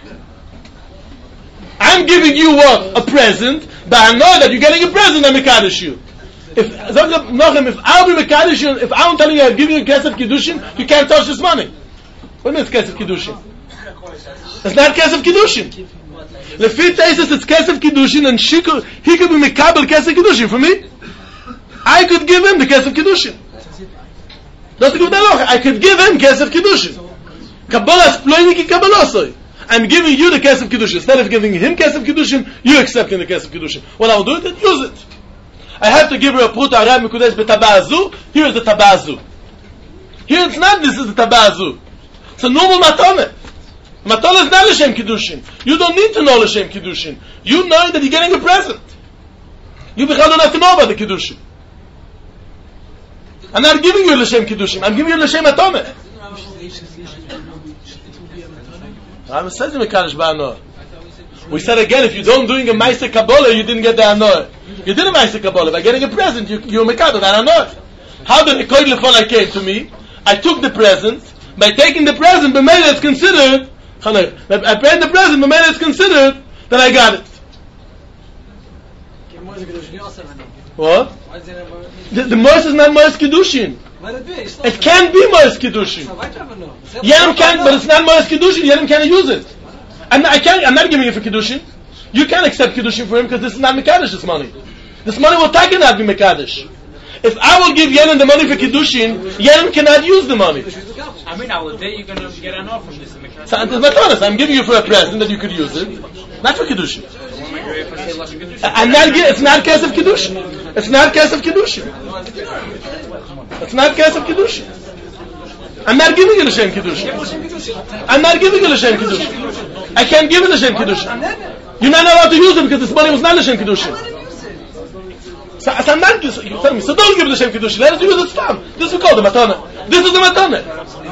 I'm giving you what? A present, but I know that you're getting a present, I'm Mekadosh you. If, Nochem, if I'll be Mekadosh you, if I'm telling you I'm giving you Kesef Kiddushin, you can't touch this money. What do you mean it's Kesef Kiddushin? It's not Kesef Kiddushin. Lefi Teisus, it's Kesef Kiddushin, and she could, he could be Mekabel Kesef Kiddushin. For me, I could give him the Kesef Kiddushin. That's the good halacha. I could give him Kesef Kiddushin. Kabbalah Sploini ki Kabbalosoi. I'm giving you the Kesef Kiddushin. Instead of giving him Kesef Kiddushin, you're accepting the Kesef Kiddushin. What I'll do is use it. I have to give her a Pruta Arab Mikudesh Betabazu. Here's the Tabazu. Here it's not, this is the Tabazu. It's a normal Matone. Matone is not L'Shem Kiddushin. You don't need to know L'Shem Kiddushin. You know that you're getting a present. You don't have to know about the Kiddushin. I'm not giving you L'Shem Kiddushin. I'm giving you L'Shem Matone. I'm says in Mekadosh Ba'anor. We said again, if you don't doing a Meister Kabbalah, you didn't get the Anor. You did a Meister Kabbalah. By getting a present, you, you're Mekadosh, that Anor. How did the Koid Lefona came to me? I took the present. By taking the present, B'meila it's considered, I paid the present, B'meila it's considered, that I got it. What? The, the Mois is not Mois Kiddushin. It can't be Mois Kiddushin. Yedem can, but it's not Mois Kiddushin. Yedem can't use it. I'm not, I can't, I'm not giving it for Kiddushin. You can't accept Kiddushin for him because this is not Mekadosh, this money. This money will take not be Mekadosh. If I will give Yedem the money for Kiddushin, Yedem cannot use the money. I mean, I will bet you're going to get an offer from this. So, I'm giving you for a present that you could use it, not for Kiddushin. I'm not, it's not Kesef Kiddushin. It's not Kesef Kiddushin. It's not Kesef Kiddushin. I'm not giving you L'Shem Kiddushin. I'm not giving you L'Shem Kiddushin. I can't give you L'Shem Kiddushin. You're not allowed to use it because this money was not L'Shem Kiddushin. So, so I'm not, you tell me, so don't give L'Shem Kiddushin. Let us use it stam. This is called the Matana. This is the Matana.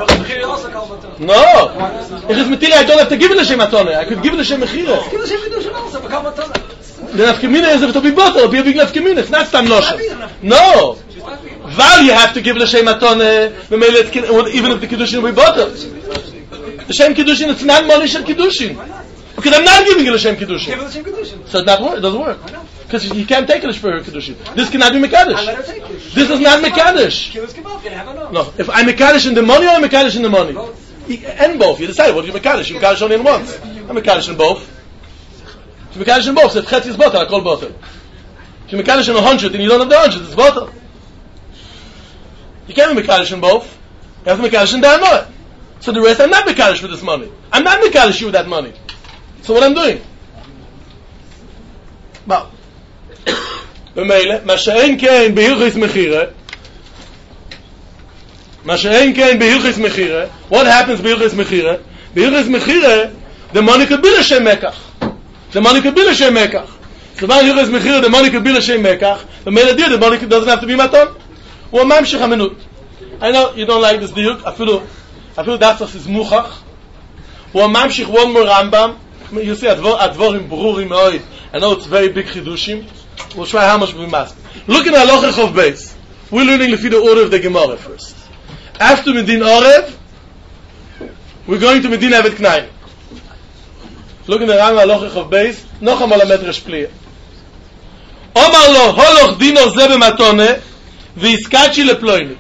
No. If it's Matira, I don't have to give it L'Shem Matana. I could give it L'Shem Mechira. Give L'Shem Kiddushin also, become Matana. The nafkamina is if it'll be bottle, it'll be a big nafkamina. It's not stam noshem. No. Val you have to give L'Shem Matana, even if the Kiddushin will be bottle. L'Shem Kiddushin, it's not money L'Shem Kiddushin. Because I'm not giving you L'Shem Kiddushin. So it not work, it doesn't work. Because you can't take it for her Kiddushin. This cannot be Mekadosh. This is not Mekadosh. No, if I'm Mekadosh in the money or I'm Mekadosh in the money? And both. You decide what you're Mekadosh. You're Mekadosh only in once. I'm Mekadosh in both. If you're Mekadosh in both, so if Chetzi is bottle, I call bottle. If you're Mekadosh in a hundred and you don't have the hundred, it's bottle. You can't be Mekadosh in both. You have to be Mekadosh in the Anor. So the rest, I'm not Mekadosh for this money. I'm not Mekadosh you with that money. So what I'm doing? Well, B'meile, ma she'en kein behilchis mechire, ma she'en kein behilchis mechire, what happens behilchis mechire? Behilchis mechire, the money could be L'Shem Mekach. The money could be L'Shem Mekach. So when behilchis mechire, the money could be L'Shem Mekach, the meile dir, the money doesn't have to be maton. Well, mamshich hamenut. I know you don't like this diuk, I feel, I feel that's what is muchach. Well, mamshich one more Rambam, you see, advorim brurim oid, I know it's very big chidushim. We'll try how much we must. Look in Halacha Chov Beis. We're learning the order of the Gemara first. After Medin Orev, we're going to Medin Evet Knaim. Look in the Rambam Halacha Chov Beis. Noch einmal a Medrash Pliya. Omar lo holoch dino ze b'matone v'iskachi leploini.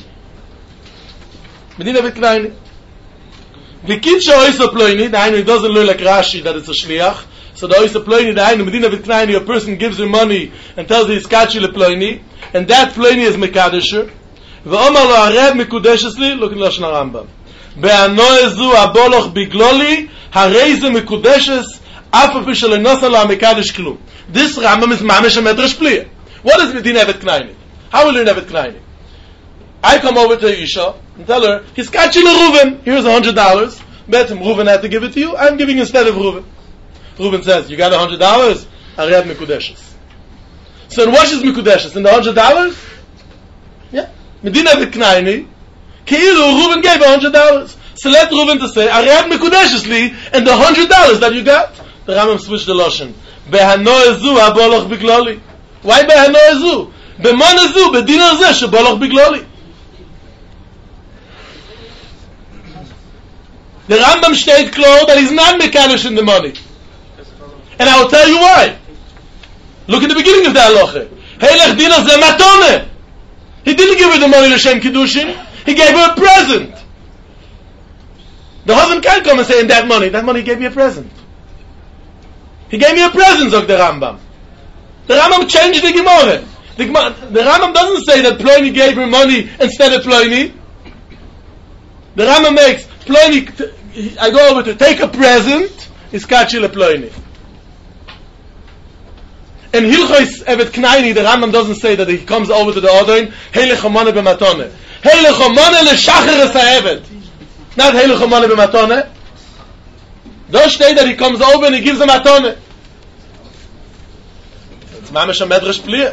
Medin Evet Knaim. V'kitcha oiso ploini. The Hainu, he doesn't learn like Rashi that it's a shliach. So the Oysa Ploini, the Hainu, Medina Vitknaini, a person gives her money and tells her he's Kachi le Ploini, and that Ploini is Mekadesher. Ve'omar lo Areb Mekudeshesli, look in Lashon HaRambam. Be'anoezu aboloch bigloli, harei ze Mekudeshes, afa pishal enosa lo ha-Mekadesh klum. This Rambam is Mamesh HaMedrash Pliya. What is Medina Vitknaini? How will you learn Vitknaini? I come over to Isha and tell her, he's Kachi le Reuven, here's a hundred dollars. Bet him, Reuven had to give it to you, I'm giving instead of Reuven. Reuven says, you got a hundred dollars? Areb Mekudeshes. So in what is Mekudeshes? In the hundred dollars? Yeah. Medina Vitknaini, Keilu, Reuven gave a hundred dollars. So let Reuven to say, Areb Mekudeshes li, and the hundred dollars that you got. The Rambam switched the Lashon. Behanoezu aboloch bigloli. Why behanoezu? B'monezu, b'dinar zeh, sheboloch bigloli. The Rambam steht klar that he's not mekadosh in the money. And I will tell you why. Look at the beginning of the halacha. Heilech dina ze matone. He didn't give her the money l'shem kiddushin. He gave her a present. The husband can't come and say, in that money, that money gave me a present. He gave me a present, says the Rambam. The Rambam changed the Gemara. The, the Rambam doesn't say that Pliny gave her money instead of Pliny. The Rambam makes Pliny, I go over to take a present, is kachi le Pliny. In Hilchos Evet Knaini, the Rambam doesn't say that he comes over to the Odoin, Heile Chomane b'matone. Heile Chomane l'shacher es ha'evet. Not Heile Chomane b'matone. Don't say that he comes over and he gives a matone. It's mamish a medrash pliya.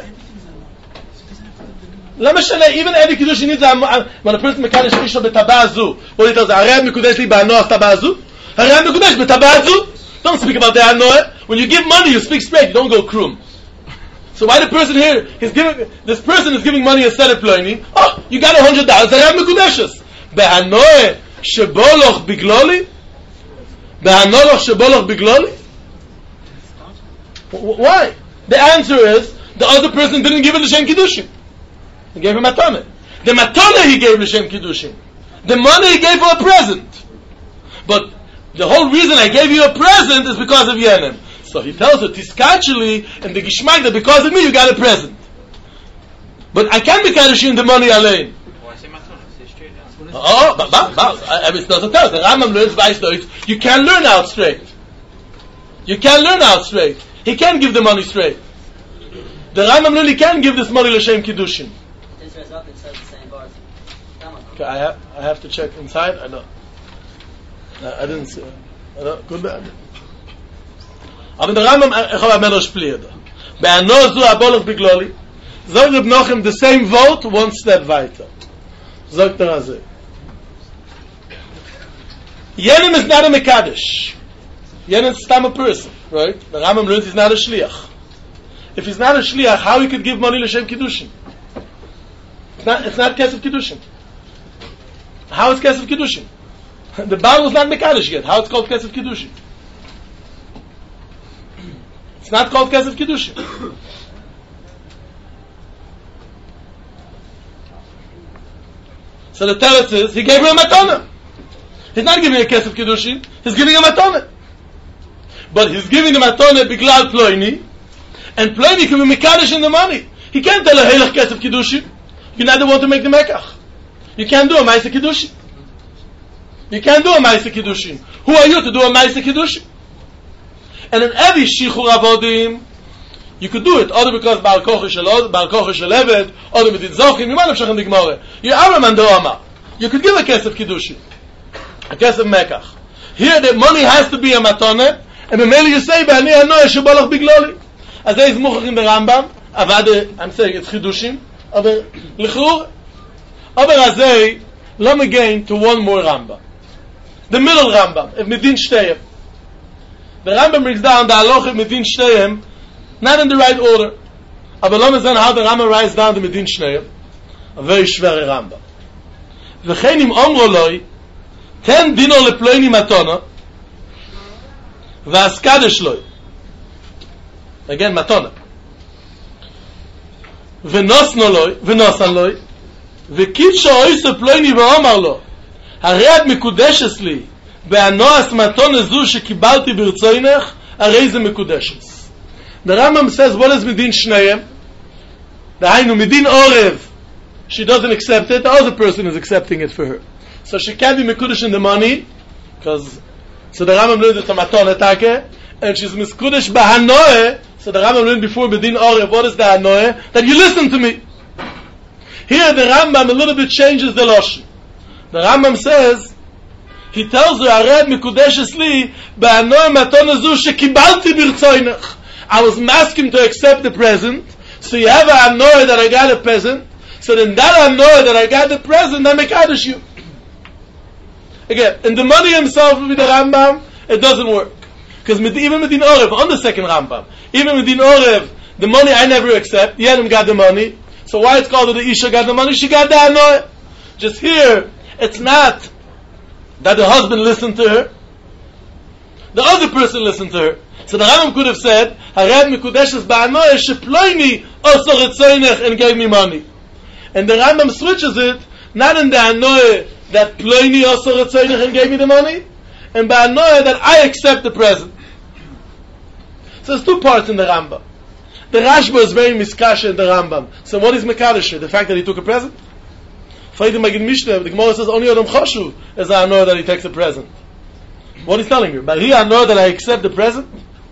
Lama shana, even every kiddush needs a, when a person mekadosh isha b'tabazu, what he tells, Harei mekudesh li ba'anoah tabazu. Harei mekudesh b'tabazu. Don't speak about the anoah. When you give money, you speak straight. You don't go krum. So why the person here, he's giving, this person is giving money instead of Pliny. Oh, you got a hundred dollars. Harei mekudeshes. Be'anoah sheboloch bigloli. Be'anoah sheboloch bigloli. Why? The answer is the other person didn't give it l'shem kiddushin. He gave him matane. The matane he gave l'shem kiddushin. The money he gave for a present. But the whole reason I gave you a present is because of Yenim. So he tells her, Tiskacheli, and the Gishmak, that because of me you got a present. But I can't be Kaddish in the money alone. Oh, but, but, but, it doesn't tell. The Rambam learns by Deutsch. You can't learn out straight. You can't learn out straight. He can't give the money straight. The Rambam really can't give this money l'shem kiddushin. Okay, I have, I have to check inside. I know. I didn't see. I know. Good bad. Aber der Rambam, ich habe mehr Splier da. Bei Anoah zu Aboloch Bigloli, sagt Reb Nochem the same vote, one step weiter. Sagt er also. Yenim is not a Mekadesh. Yenim is a person, right? The Rambam learns he's not a Shliach. If he's not a Shliach, how he could give money l'shem Kiddushin? It's not, it's not Kesef Kiddushin. How is Kesef Kiddushin? The Baal was not Mekadesh yet. How it's called Kesef Kiddushin? It's not called Kesef Kiddushin. So the teretz is, he gave her a matana. He's not giving a Kesef Kiddushin, he's giving a matana. But he's giving the matana biglal Pliny, and Pliny can be Mekadesh in the money. He can't tell her, Heilach Kesef Kiddushin. You neither want to make the Mekach. You can't do a Maisa Kiddushin. You can't do a Maisa Kiddushin. Who are you to do a Maisa Kiddushin? And in every Shichur Avodim, you could do it, either because Baal Koch Shel Baal Koch Shel Eved, or with Zochim, you might have Shachem B'Gemara. You are a Mandoama. You could give a Kesef Kiddushin, a Kesef Mekach. Here the money has to be a Matone, and the Mele you say, B'ani Anoah Shebolach Bigloli. As there is Muchach in the Rambam, Avade, I'm saying it's Chidushim, aber L'chur, aber Azei, let me gain to one more Rambam. The middle Rambam, if Medin Shteyem. The Rambam brings down the Halacha of Medin Shteyem, not in the right order. Aber let me say how the Rambam writes down the Medin Shteyem. A very schwere Rambam. V'chein im omro loi, ten dino leploini matona, v'askadesh loi. Again, matona. V'nosno loi, v'nosan loi, v'kitsho oise ploini v'omar lo, הרי את מקודשת לי בהנועס מתון הזו שקיבלתי ברצוינך, הרי זה מקודשת. The Rambam says, what is medin shneim? דהיינו, medin orev, she doesn't accept it, the other person is accepting it for her. So she can't be mekudesh in the money, because, so the Rambam learned it's a maton atake, and she's mekudesh bahanoe, so the Rambam learned before medin orev, what is the hanoe? That you listen to me. Here the Rambam a little bit changes the lashon. The Rambam says, he tells her, Ared Mikudeshes li, Ba'anoy maton azu shekibalti birtzoynech. I was asking to accept the present, so you have a anoy that I got a present, so then that anoy that I got the present, I mekadosh you. Again, in the money himself with the Rambam, it doesnn't work. Because even Medin Orev, on the second Rambam, even Medin Orev, the money I never accept, Yenim got the money, so why it's called that the Isha got the money? She got the anoy. Just here, it's not that the husband listened to her, the other person listened to her. So the Rambam could have said, Hareb Mikudeshes Ba'anoeh Sheploini Osor Etzoinech and gave me money. And the Rambam switches it, not in the Anoeh that Ploini Osor Etzoinech and gave me the money, and Ba'anoeh that I accept the present. So there's two parts in the Rambam. The Rashba is very miskasha in the Rambam. So what is Mekadosh? The fact that he took a present? Freidim Magid Mishnah, the Gemara says only Adam Choshu is I know that he takes a present. What is telling you? But here I know that I accept the present?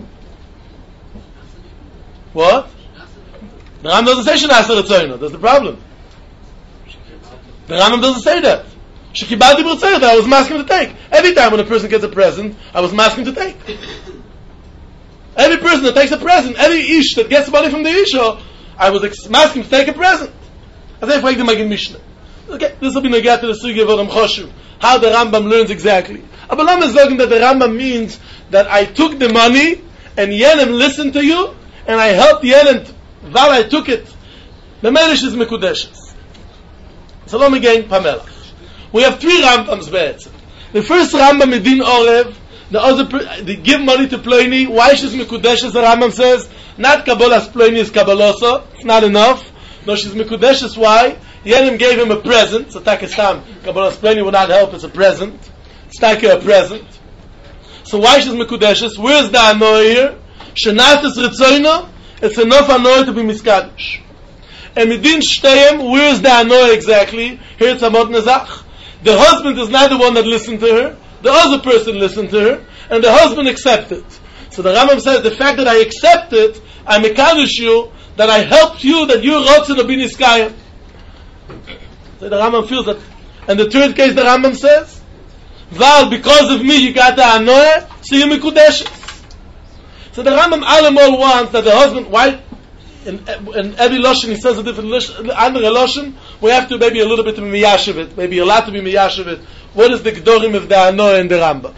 What? The Rambam doesn't say Shenasar Etzoino. That's the problem. The Rambam doesn't say that. Shekibaldi B'Rtzayah, that I was masking to take. Every time when a person gets a present, I was masking to take. Every person that takes a present, every ish that gets money from the isha, I was ex- asking to take a present. As I fraged him again Mishnah. Okay, this will be negat to the sugi of Adam Choshu. How the Rambam learns exactly. Aber Lama is looking that the Rambam means that I took the money and Yenem listened to you and I helped Yenem t- while I took it. The Melish is Mekudeshes. So let me gain Pamela. We have three Rambams be'etzim. The first Rambam Medin Orev, the other, they give money to Ploini. Why she's Mekudeshes, the Rambam says? Not Kabbalah's Ploini is Kabbalosa. It's not enough. No, she's Mekudeshes. Why? Yenim gave him a present. So Takistam, Kabbalah's Ploini will not help. It's a present. It's Taka a present. So why she's Mekudeshes? Where's the Anoah here? Shenatis Ritzoino. It's enough Anoah to be Miskadish. And Medin Shteyem, where's the Anoah exactly? Here it's Amot Nezach. The husband is not the one that listened to her. The other person listened to her, and the husband accepted. So the Rambam says, the fact that I accepted, I mekadosh you, that I helped you, that you wrote to the Biniskaya. So the Rambam feels that. And the third case, the Rambam says, Val, because of me, you got the Anoah, so you mekudeshes. So the Rambam Alamol wants that the husband, why, in, in every Lashon, he says a different Lashon, we have to maybe a little bit to be miyashiv it, maybe a lot to be miyashiv it. What is the Gdorim of the Anoah and the Rambam?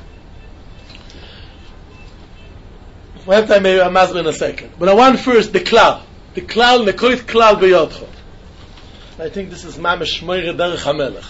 We have time, maybe I'm asking in a second. But I want first the Klal. The Klal, Nekoit Klal B'yotcho. I think this is Mamesh Moire Derech HaMelech.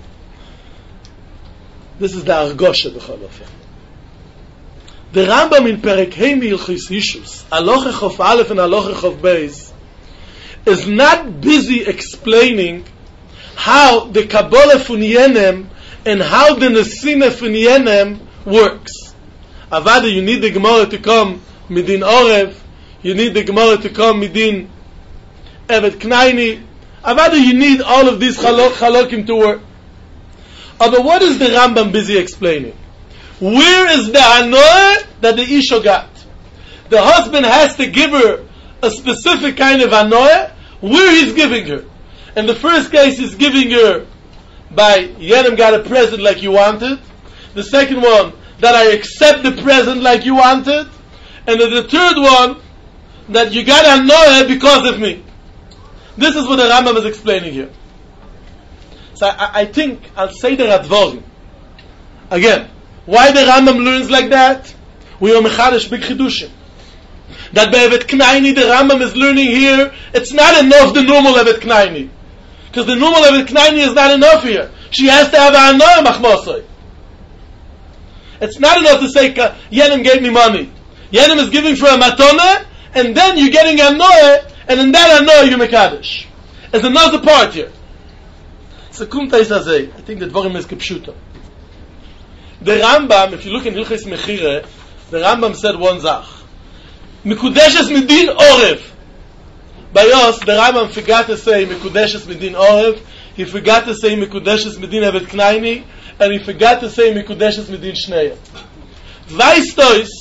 This is the Argosha B'chol Ofen. The Rambam in Perek Hey Milchis Yishus, Aloche Chof Aleph and Aloche Chof Beis, is not busy explaining how the Kabbalah Fun Yenem and how the Nesina Fun Yenem works. Avada, you need the Gemara to come Midin Orev, you need the Gemara to come Midin Evet Knaini. Avada, you need all of these chalok, chalokim to work. But what is the Rambam busy explaining? Where is the Anoah that the Isha got? The husband has to give her a specific kind of Anoah, where he's giving her. In the first case, he's giving her by Yenim got a present like you wanted. The second one, that I accept the present like you wanted. And then the third one, that you got Anoah because of me. This is what the Rambam is explaining here. So I, I think I'll say the Radvorim. Again, why the Rambam learns like that? We are Mechadish Big Chidushim. That by Evet Knaini, the Rambam is learning here, it's not enough the normal Evet Knaini. Because the normal Evet Knaini is not enough here. She has to have an Anoah Machmosoi. It's not enough to say, Yenim gave me money. Yenim is giving for a matona, and then you're getting a Anoah, and in that Anoah you Mekadosh. There's another part here. So Kumta is Azay. I think the Dvorim is Kipshuta. The Rambam, if you look in Hilchis Mechire, the Rambam said one zach. Mekudeshes Midin Orev. By us, the Rambam forgot to say Mekudeshes Midin Orev, he forgot to say Mekudeshes Midin Evet Knaini, and he forgot to say Mekudeshes Midin Shneya. Weistois,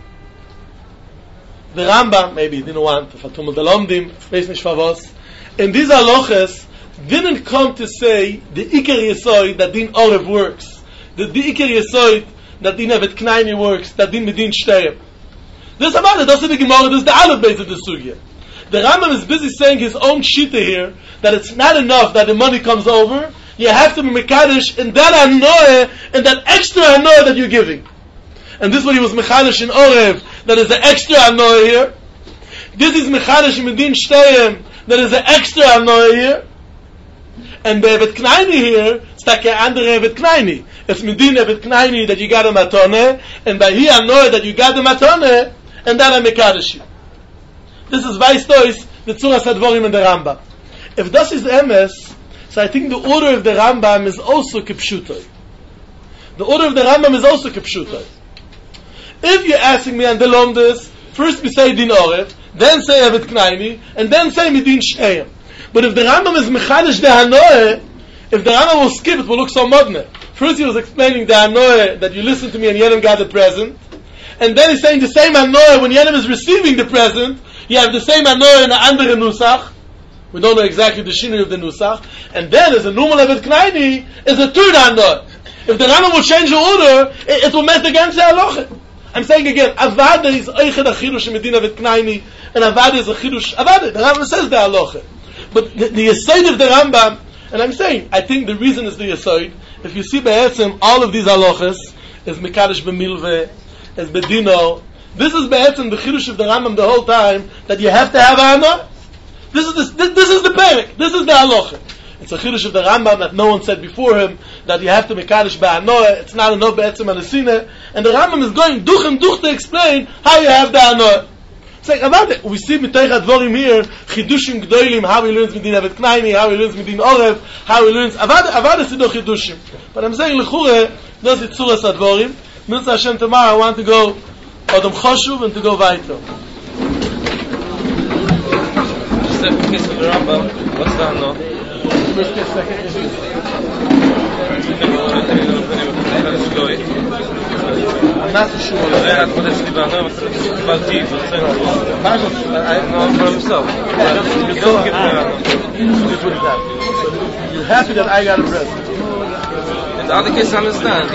the Rambam, maybe he didn't want, Fatum Dalomdim, Space Nishvavos, and these aloches didn't come to say the Iker Yesoid that Din Orev works. The Iker Yesoid that Din Evet Knaini works, that Din Midin Shteyem. This about it, that's the Gemara, this is the Aleph base of the Sugya. The Rambam is busy saying his own shita here, that it's not enough that the money comes over, you have to be Mekadosh in that Anoah, and that extra Anoah that you're giving. And this is what he was Mekadosh in Orev, that is the extra Anoah here. This is Mekadosh in Midin Shteyem, that is the extra Anoah here. And the Evet Knaini here, it's like an andere Evet Knaini. It's Medin Evet Knaini that you got a matone, and by here I know that you got the matone, and then I mekadosh you. This is Weistois, the Tzuras Advorim and the Rambam. If this is M S, so I think the order of the Rambam is also kipshutoi. The order of the Rambam is also kipshutoi. If you're asking me on the Lomdes, first we say Din Orev, then say Evet Knaini, and then say Medin Shneim. But if the Rambam is Mechadish de Hanoe, if the Rambam will skip, it will look so modern. First he was explaining the Hanoe, that you listen to me and Yenim got the present, and then he's saying the same Hanoe, when Yenim is receiving the present, you have the same Hanoe in the andere Nusach. We don't know exactly the Shinui of the Nusach. And then as a normal Evet Knaini, is a third Hanoe. If the Rambam will change the order, it, it will mess against the Halacha. I'm saying again, Avada is Eichad HaChidush in Medina Evet Knaini, and Avada is a Chidush. Avada, the Rambam says the Halacha. But the, the Yesod of the Rambam, and I'm saying, I think the reason is the Yesod. If you see Be'etzim, all of these halachas, is Mekadosh B'milveh, is Bedino. This is Be'etzim, the Chidush of the Rambam the whole time, that you have to have Hana. This is the, this, this is the Perek. This is the halacha. It's a Chidush of the Rambam that no one said before him, that you have to Mekadosh B'Hanoah. It's not enough Be'etzim Anasina. And the Rambam is going duch and duch to explain how you have the Hanoah. It's like, about it. We see Miteich Advorim here, Chidushim Gdoilim, how he learns Medin Evet Knaini, how he learns Medin Orev, how he learns, Avad, Avad is no Chidushim. But I'm saying, L'chure, those is Tzuras Advorim. Mitzvah Hashem tomorrow, I want to go Odom Choshuv and to go weiter. Second case of the Rambam, what's that now? First case, second case. I'm not so sure. I put it to Bano, but it's about T, so it's I know for himself. You don't get me. You're happy that I got a present. In the other case, I understand.